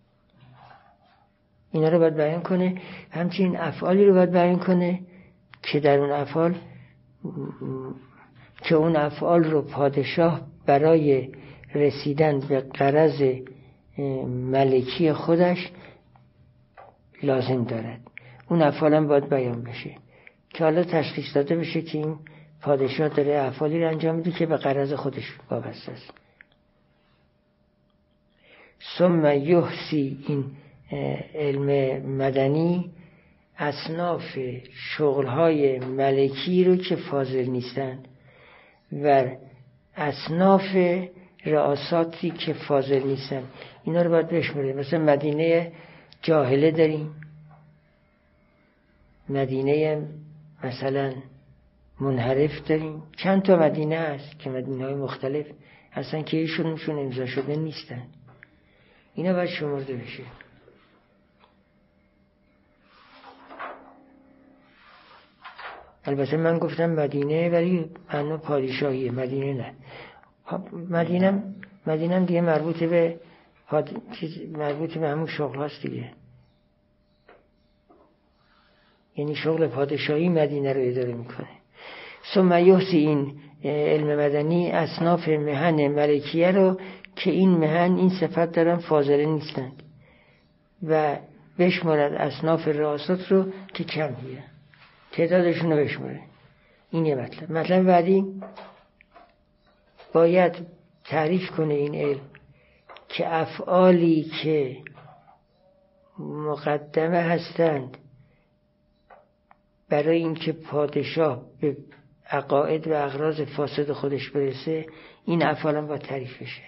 اینا رو باید بیان کنه. همچنین افعالی رو باید بیان کنه که در اون افعال که اون افعال رو پادشاه برای رسیدن به غرض ملکی خودش لازم دارد. اون افعال هم باید بیان بشه که حالا تشخیص داده بشه که این پادشاه داره افعالی رو انجام میده که به غرض خودش وابسته است. ثم یحصی، این علم مدنی اصناف شغلهای ملکی رو که فاضل نیستند و اصناف رئاساتی که فاضل نیستن اینا رو باید بشماره. مثلا مدینه جاهله داریم، مدینه مثلا منحرف داریم، چند تا مدینه هست که مدینه های مختلف هستن که ایشونشون امضا شده نیستن. اینا باید شمرده بشه. البته من گفتم مدینه ولی معنا پادشاهیه، مدینه نه. مدینه مدینه دیگه مربوط به پاد... مربوط به همون شغل هاست دیگه، یعنی شغل پادشاهی مدینه رو اداره میکنه. ثم یحصی، این علم مدنی اصناف مهن ملکیه رو که این مهن این صفت دارن فاضله نیستند و بشمارد اصناف رئاسات رو که کم هیه، تعدادشون رو بشماره. این یه مطلب. مطلب بعدی باید تعریف کنه این علم که افعالی که مقدمه هستند برای اینکه پادشاه به عقاید و اغراض فاسد خودش برسه، این افعال هم باید تعریف بشه.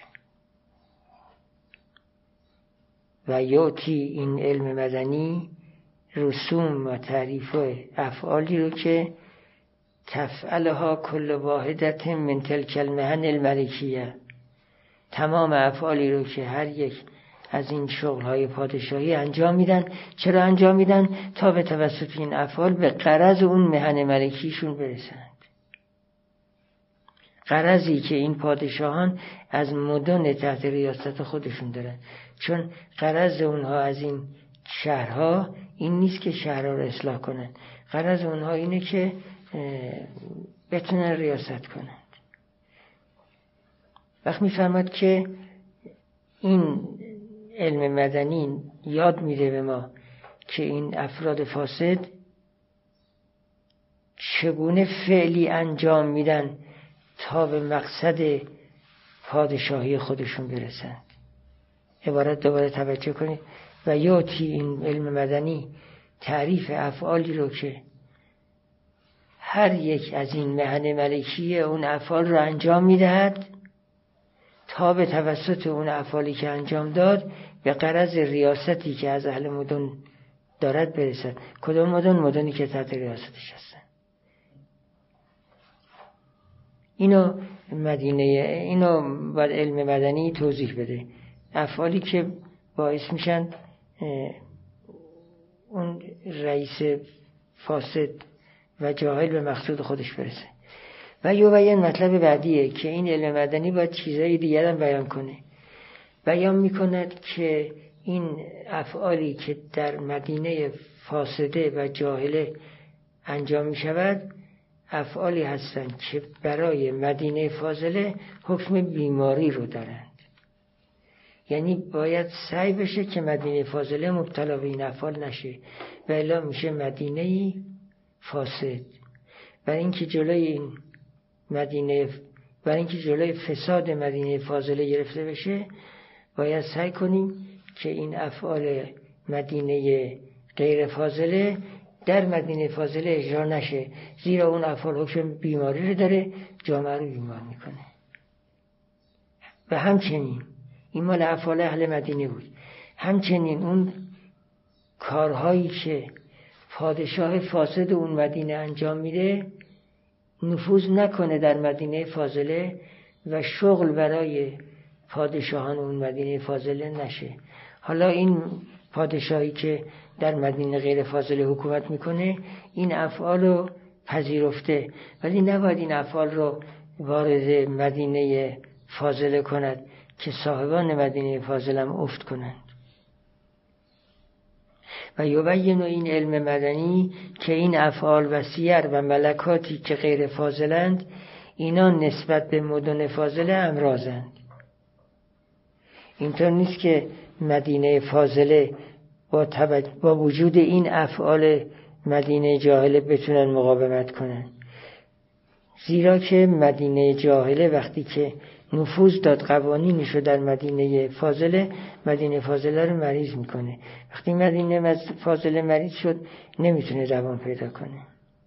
و یاتی، این علم مدنی رسوم و تعریف افعالی رو که تفعلها کل واحدت من تلک المهن الملکیه، تمام افعالی رو که هر یک از این شغلهای پادشاهی انجام میدن. چرا انجام میدن؟ تا به توسط این افعال به غرض اون مهن ملکیشون برسند. غرضی که این پادشاهان از مدن تحت ریاست خودشون دارن، چون غرض اونها از این شهرها این نیست که شهرها رو اصلاح کنن، غرض اونها اینه که بتونن ریاست کنند. وقت میفرماد که این علم مدنی یاد میده به ما که این افراد فاسد چگونه فعلی انجام میدن تا به مقصد پادشاهی خودشون برسن. عبارت دوباره توجه کنید. و یاتی، این علم مدنی تعریف افعالی رو که هر یک از این مهن ملکی اون افعال رو انجام میدهد تا به توسط اون افعالی که انجام داد به غرض ریاستی که از اهل مدن دارد برسد. کدام مدن؟ مدنی که تحت ریاستش هستن. اینو مدینه اینو باید علم مدنی توضیح بده. افعالی که باعث میشن اون رئیس فاسد و جاهل به مقصود خودش برسه. و یوبین مطلب بعدیه که این علم مدنی باید چیزای دیگر هم بیان کنه. بیان میکند که این افعالی که در مدینه فاسده و جاهله انجام میشود افعالی هستند که برای مدینه فاضله حکم بیماری رو دارند. یعنی باید سعی بشه که مدینه فاضله مبتلا به این افعال نشه و الا میشه مدینه فاسد. برای اینکه جلوی این مدینه برای اینکه جلوی فساد مدینه فاضله گرفته بشه باید سعی کنیم که این افعال مدینه غیر فاضله در مدینه فاضله اجرا نشه، زیرا اون افعال حکم بیماری رو داره، جامعه رو بیمار میکنه. و همچنین این مال افعال اهل مدینه بود. همچنین اون کارهایی که پادشاه فاسد اون مدینه انجام میده نفوذ نکنه در مدینه فاضله و شغل برای پادشاهان اون مدینه فاضله نشه. حالا این پادشاهی که در مدینه غیر فاضله حکومت میکنه این افعال رو پذیرفته، ولی نباید این افعال رو وارد مدینه فاضله کند که صاحبان مدینه فاضله هم افت کنند. و یبین این علم مدنی که این افعال و سیر و ملکاتی که غیر فاضلند اینا نسبت به مدن فاضله امراضند. اینطور نیست که مدینه فاضله با, با وجود این افعال مدینه جاهله بتونن مقاومت کنن، زیرا که مدینه جاهله وقتی که نفوذ داد قوانینشو در مدینه فاضله، مدینه فاضله رو مریض میکنه. وقتی مدینه فاضله مریض شد نمیتونه دوام پیدا کنه.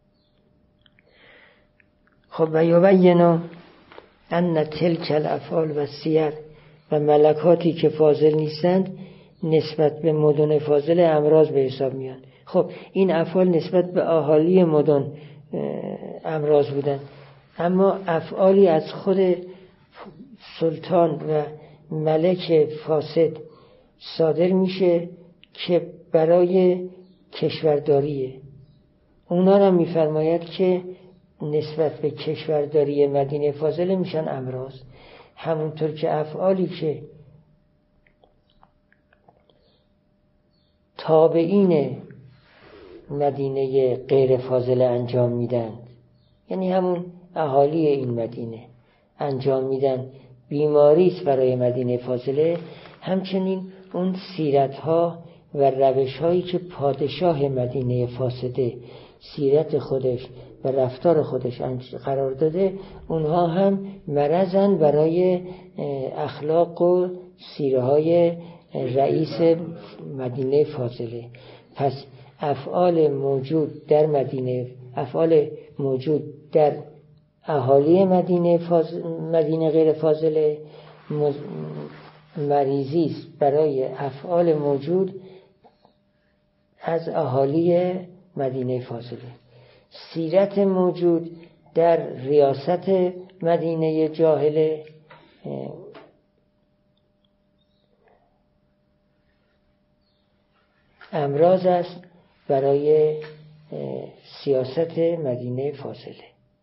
خب و یبینو ان تلک الافعال و سیر و ملکاتی که فاضل نیستند نسبت به مدن فاضل امراض به حساب میان. خب این افعال نسبت به اهالی مدن امراض بودن، اما افعالی از خود سلطان و ملک فاسد صادر میشه که برای کشورداریه. اونا را میفرماید که نسبت به کشورداری مدینه فاضله میشن امراض. همونطور که افعالی که تابعین مدینه غیر فاضله انجام میدن، یعنی همون اهالی این مدینه انجام میدن، بیماری است برای مدینه فاضله، همچنین اون سیرت‌ها و روش‌هایی که پادشاه مدینه فاسده سیرت خودش و رفتار خودش قرار داده اونها هم مرضن برای اخلاق و سیره‌های رئیس مدینه فاضله. پس افعال موجود در مدینه افعال موجود در اهالی مدینه فاز... مدینه غیر فاضله مز... مریضی است برای افعال موجود از اهالی مدینه فاضله. سیرت موجود در ریاست مدینه جاهله امراض است برای سیاست مدینه فاضله.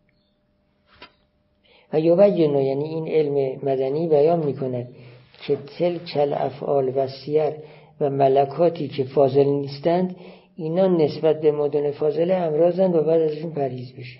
و یبین یعنی این علم مدنی بیان میکند که تلک الافعال و سیر و ملکاتی که فاضل نیستند اینا نسبت به مدن فاضله امراضند و بعد ازشون پرهیز بشه.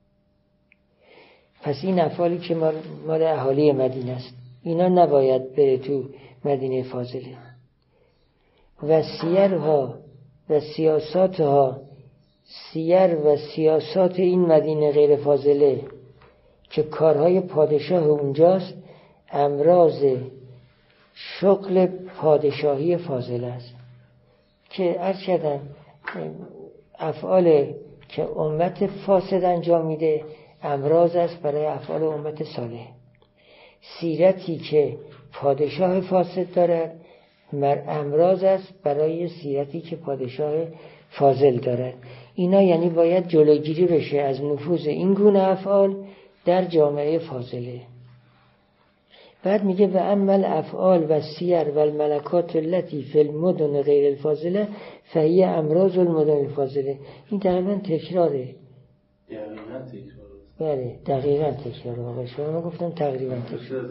پس این افعالی که مال, مال اهالی مدینه است اینا نباید بره تو مدینه فاضله. و سیرها و سیاساتها سیر و سیاسات این مدینه غیر فاضله که کارهای پادشاه اونجاست امراض شغل پادشاهی فاضل است. که عرض کردم افعال که امت فاسد انجام میده امراض است برای افعال امت صالح. سیرتی که پادشاه فاسد دارد امراض است برای سیرتی که پادشاه فاضل دارد. اینا یعنی باید جلوگیری بشه از نفوذ این گونه افعال در جامعه فاضله. بعد میگه و عمل افعال و سیر و الملکات التي فی المدن غیر الفاضله فهی امراض المدن الفاضله. این تقریبا تکراره. دقیقاً تکراره. بله دقیقاً تکراره. آقا شما گفتم تقریبا تکراره.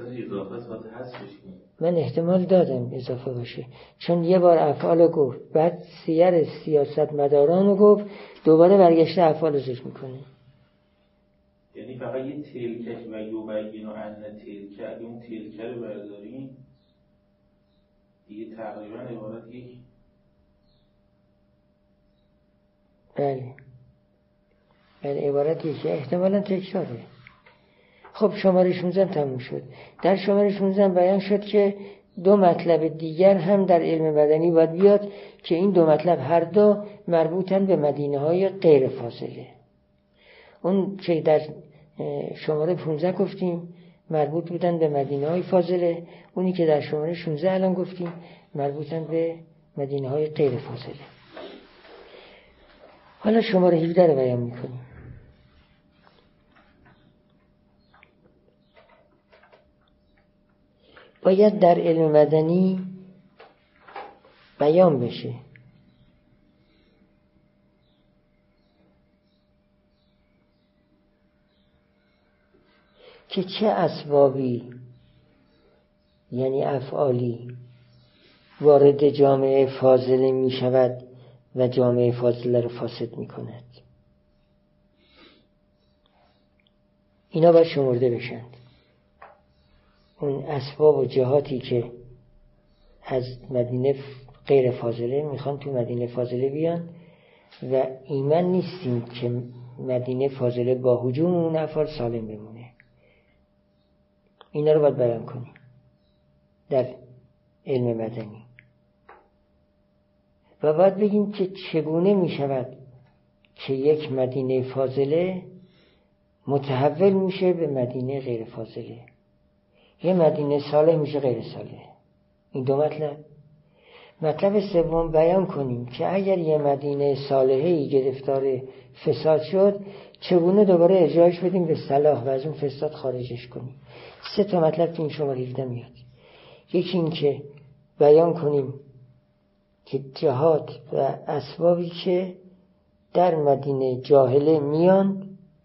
من احتمال دادم اضافه باشه، چون یه بار افعال گفت، بعد سیر سیاست مداران رو گفت، دوباره برگشته افعال رو ذکر میکنه. یعنی فقط یه تلکش و یوبین و ان تلکه، اگه اون تلکه رو برداریم دیگه تقریبا عبارت یک. بله بله عبارت یکی، احتمالا تکراره. خب شماره شانزده تموم شد. در شماره شانزده بیان شد که دو مطلب دیگر هم در علم مدنی باید بیاد که این دو مطلب هر دو مربوطن به مدینه های غیر فاضله. اون که در شماره پانزده گفتیم مربوط بودن به مدینه های فاضله، اونی که در شماره شانزده الان گفتیم مربوطن به مدینه های غیر فاضله. حالا شماره هفده رو بیان میکنیم. باید در علم مدنی بیان بشه که چه اسبابی یعنی افعالی وارد جامعه فاضله می شود و جامعه فاضله رو فاسد می کند. اینا باید شمرده بشن. اون اسباب و جهاتی که از مدینه غیر فاضله میخوان تو مدینه فاضله بیان و ایمن نیستیم که مدینه فاضله با هجوم اون افعال سالم بمونه. اینا رو باید بیان کنیم در علم مدنی و باید بگیم که چگونه میشود که یک مدینه فاضله متحول میشه به مدینه غیر فاضله، یه مدینه صالح میشه غیر صالح. این دو مطلب. مطلب سوم بیان کنیم که اگر یه مدینه صالحی گرفتار فساد شد چگونه دوباره ارجاعش بدیم به صلاح و از اون فساد خارجش کنیم. سه تا مطلب تو این شماره هفده میاد. یکی این که بیان کنیم که جهات و اسبابی که در مدینه جاهله میان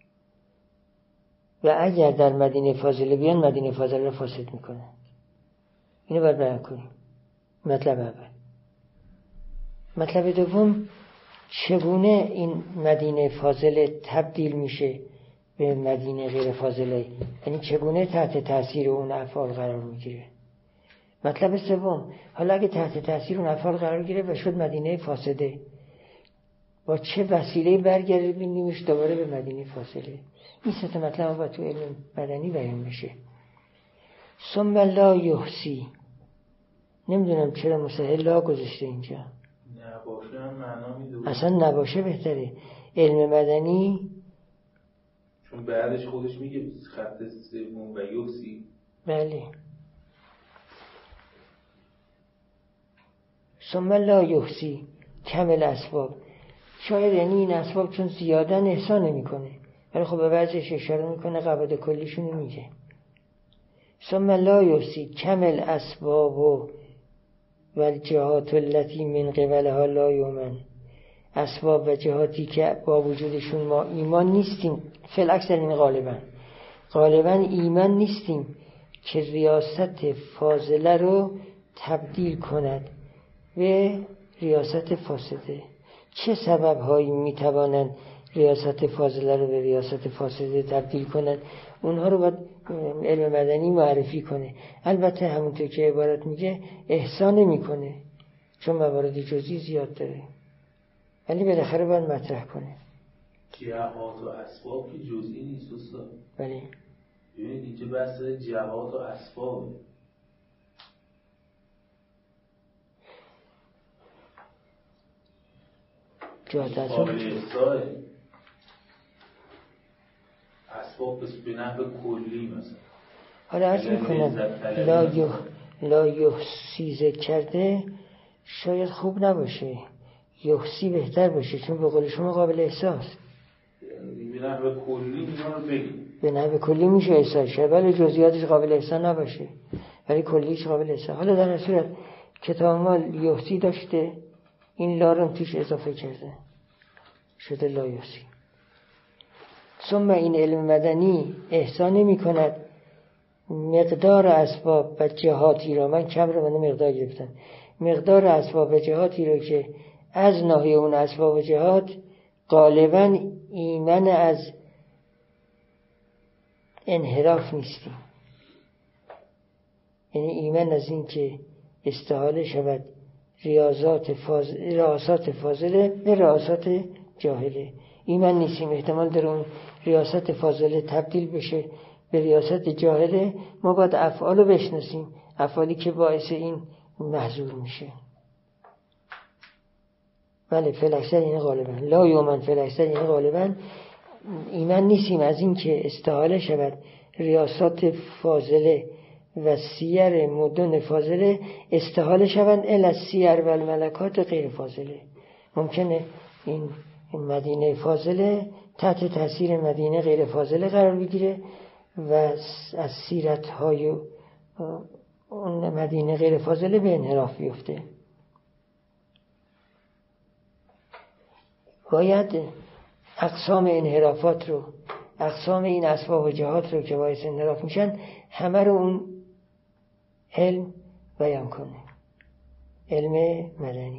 و اگر در مدینه فاضله بیان مدینه فاضله رو فاسد میکنن. اینو باید بیان کنیم. مطلب اول. مطلب دوم چگونه این مدینه فاضله تبدیل میشه به مدینه غیر فاضله، یعنی چگونه تحت تاثیر اون افعال قرار میگیره. مطلب سوم حالا اگه تحت تاثیر اون افعال قرار گیره و شد مدینه فاسده، با چه وسیله برگردونیمش دوباره به مدینه فاضله. این سه تا مطلب باید تو علم مدنی بیان بشه. ثم لا یحصی، نمیدونم چرا مسهل لا گذاشته اینجا. نباشه هم معنا میده. اصلا نباشه بهتره. علم مدنی چون بعدش خودش میگه خط سوم و یحصی. بله. ثم لا یحصی کمل اسباب، شاید یعنی این اسباب چون زیادن احسان نمی کنه، ولی خب به بعضیش اشاره میکنه قواعد کلیشونو میگه. ثم لا یحصی کمل اسباب و والجهات التي من قبلها لا یؤمن، اسباب و جهاتی که با وجودشون ما ایمان نیستیم. فعل اکثر این غالبا غالبا ایمان نیستیم که ریاست فاضله رو تبدیل کند به ریاست فاسده. چه سبب هایی میتوانند ریاست فاضله رو به ریاست فاسده تبدیل کنند؟ اونها رو باید علم مدنی معرفی کنه. البته همونطور که عبارت میگه احسان نمیکنه چون موارد جزئی زیاد داره، ولی بالاخره باید مطرح کنه. جهات و اسباب که جزئی نیست استاد. بله. ببینید اینجا بحث جهات و اسباب. جهات اسباب اسباب به نحو کلی مثلا. حالا عرض میکنم لا یح لا یحسی ذکر کرده شاید خوب نباشه، یحسی بهتر باشه، چون به قول شما قابل احساس. به نحو کلی میگن رو بگیم، به نحو کلی میشه احساس شه، ولی جزئیاتش قابل احساس نباشه، ولی کلیش قابل احساس. حالا در صورت کتاب مال یحسی داشته، این لا رو توش اضافه کرده شده لا یحسی. ثم این علم مدنی احسان نمی کند مقدار اسباب و جهاتی را، من کم رو من مقدار گرفتم، مقدار اسباب و جهاتی رو که از ناحیه اون اسباب و جهات غالبا ایمن از انحراف نیستیم، یعنی ایمن از این که استحاله شود ریاضات فاضل ریاضات فاضله به ریاضات جاهله، ایمن نیستیم، احتمال داره اون ریاست فاضله تبدیل بشه به ریاست جاهله. ما باید افعال رو بشناسیم، افعالی که باعث این محظور میشه. بله فلکسر این غالبا لا یومن فلکسر این غالبا ایمن نیستیم از این که استحاله شود ریاست فاضله و سیر مدن فاضله استحاله شوند الی السیر و الملکات غیر فاضله. ممکنه این مدینه فاضله تحت تاثیر مدینه غیر فاضله قرار بگیره و از سیرت های اون مدینه غیر فاضله به انحراف بیفته. باید اقسام انحرافات رو، اقسام این اسباب و جهات رو که باعث انحراف میشن همه رو اون علم بیان کنه، علم مدنی.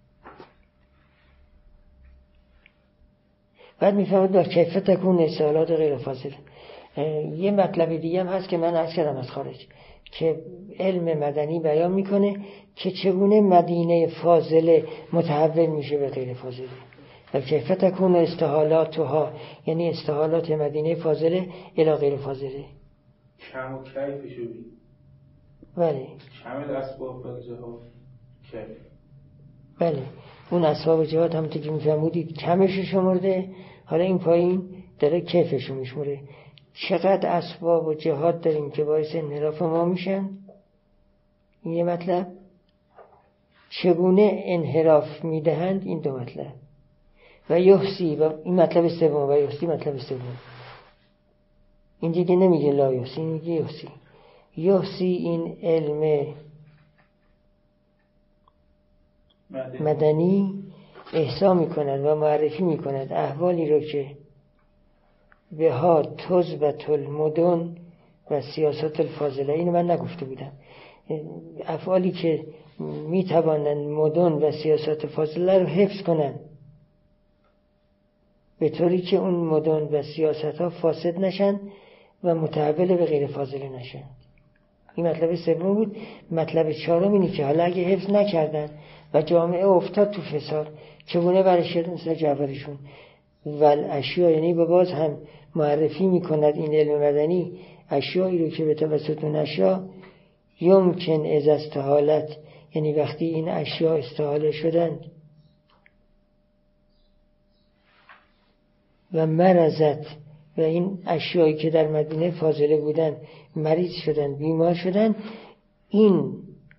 بعد میفهمد با کیفیت تکون استحالات غیر فاضله. یه مطلب دیگه هم هست که من عرض کردم از خارج که علم مدنی بیان میکنه که چگونه مدینه فاضله متحول میشه به غیر فاضله. و کیفیت تکون استحالاتها یعنی استحالات مدینه فاضله الی غیر فاضله. کم و کیفشو بی بله کم اسباب و جهات کیف. بله اون اسباب و جهات هم که میفهمودید کمشو شمرده، حالا این پایین داره کیفشو میشمره. چقدر اسباب و جهات داریم که باعث انحراف ما میشن، این یه مطلب. چگونه انحراف میدهند، این دو مطلب. و یحسی و این مطلب سوم و یحسی مطلب سوم. این دیگه نمیگه لا یحسی، این میگه یحسی. یحسی این علم مدنی احسا میکند و معرفی میکند احوالی رو که به ها تزبط المدن و سیاست الفاضله. اینو من نگفته بودم. افعالی که میتوانند مدن و سیاست فاضله رو حفظ کنند به طوری که اون مدن و سیاست ها فاسد نشن و متحول به غیر فاضله نشن. این مطلب سوم بود. مطلب چهارم اینه که حالا اگه حفظ نکردن و جامعه افتاد تو فساد چگونه برش شد مثل جعفرشون ول اشیا، یعنی به باز هم معرفی میکند این علم مدنی اشیایی رو که به توسط اون اشیا یمکن از استحالت، یعنی وقتی این اشیا استحاله شدند و مرضت و این اشیایی که در مدینه فاضله بودن مریض شدن، بیمار شدن، این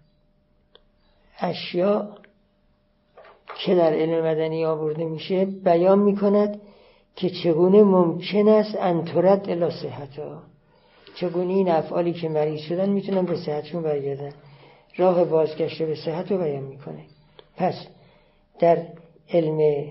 اشیا که در علم مدنی آورده میشه بیان میکند که چگونه ممکن است انترد الی صحتها، چگونه این افعالی که مریض شدن میتونن به صحتشون برگردن، راه بازگشت به صحت رو بیان میکنه. پس در علم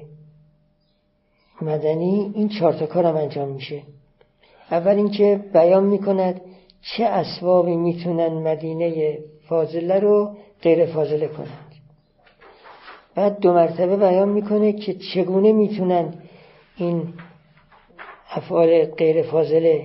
مدنی این چهار تا کار هم انجام میشه. اول اینکه بیان میکند چه اسبابی میتونن مدینه فاضله رو غیر فاضله کنند. بعد دو مرتبه بیان میکنه که چگونه میتونن این افعال غیر فاضله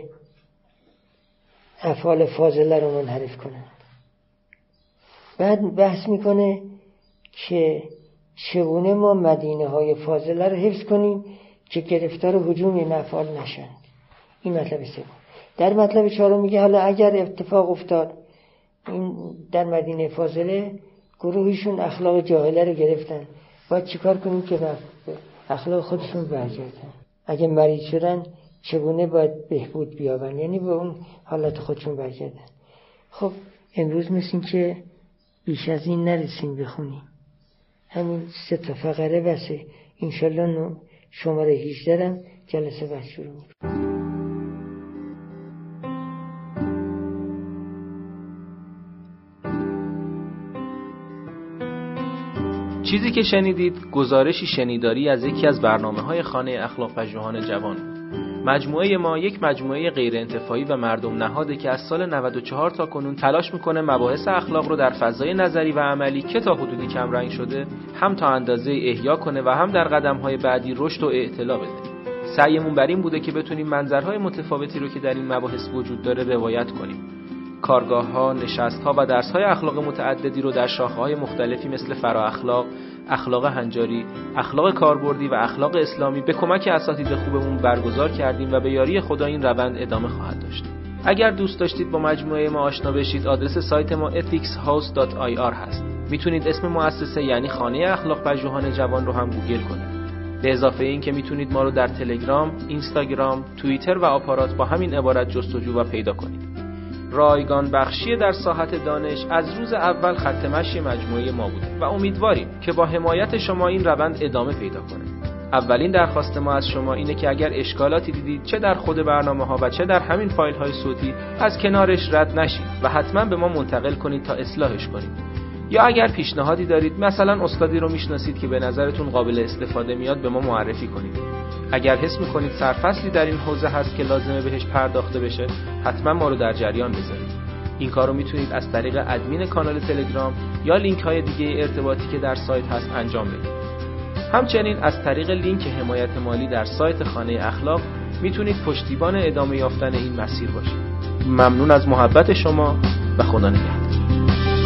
افعال فاضله رو منحرف کنند. بعد بحث میکنه که چگونه ما مدینه های فاضله رو حفظ کنیم که گرفتار هجوم این افعال نشن. این مطلب سوم. در مطلب چهارم میگه حالا اگر اتفاق افتاد این در مدینه فاضله گروهیشون اخلاق جاهله رو گرفتن، باید چیکار کنیم که اخلاق خودشون برگردن؟ اگه مریض شدن چگونه باید بهبود بیابن، یعنی به اون حالت خودشون برگردن. خب امروز مثل که بیش از این نرسیم بخونیم، همین سه تا فقره بسه. انشالله شماره هجده هم جلسه بعد شروع می‌کنیم. چیزی که شنیدید گزارشی شنیداری از یکی از برنامه‌های خانه اخلاق پژوهان جوان. مجموعه ما یک مجموعه غیر انتفاعی و مردم نهاده که از سال نود و چهار تا کنون تلاش میکنه مباحث اخلاق رو در فضای نظری و عملی که تا حدودی کم رنگ شده هم تا اندازه احیا کنه و هم در قدم‌های بعدی رشد و اطلاع بده. سعیمون بر این بوده که بتونیم منظرهای متفاوتی رو که در این مباحث وجود داره روایت کنیم. کارگاه‌ها، نشست‌ها و درس‌های اخلاق متعددی رو در شاخه‌های مختلفی مثل فرا اخلاق، اخلاق هنجاری، اخلاق کاربردی و اخلاق اسلامی به کمک اساتید خوبمون برگزار کردیم و به یاری خدا این روند ادامه خواهد داشت. اگر دوست داشتید با مجموعه ما آشنا بشید، آدرس سایت ما ethics house dot i r هست. میتونید اسم مؤسسه یعنی خانه اخلاق پژوهان جوان رو هم گوگل کنید. به اضافه این که میتونید ما رو در تلگرام، اینستاگرام، توییتر و آپارات با همین عبارت جستجو و پیدا کنید. رایگان بخشی در ساحت دانش از روز اول خط مشی مجموعه ما بوده و امیدواریم که با حمایت شما این روند ادامه پیدا کنه. اولین درخواست ما از شما اینه که اگر اشکالاتی دیدید چه در خود برنامه‌ها و چه در همین فایل‌های صوتی از کنارش رد نشید و حتما به ما منتقل کنید تا اصلاحش کنیم. یا اگر پیشنهادی دارید، مثلا استادی رو میشناسید که به نظرتون قابل استفاده میاد، به ما معرفی کنید. اگر حس میکنید سرفصلی در این حوزه هست که لازمه بهش پرداخته بشه، حتما ما رو در جریان بذارید. این کار رو میتونید از طریق ادمین کانال تلگرام یا لینک های دیگه ارتباطی که در سایت هست انجام بدید. همچنین از طریق لینک حمایت مالی در سایت خانه اخلاق میتونید پشتیبان ادامه یافتن این مسیر باشید. ممنون از محبت شما و خدا نگهدار.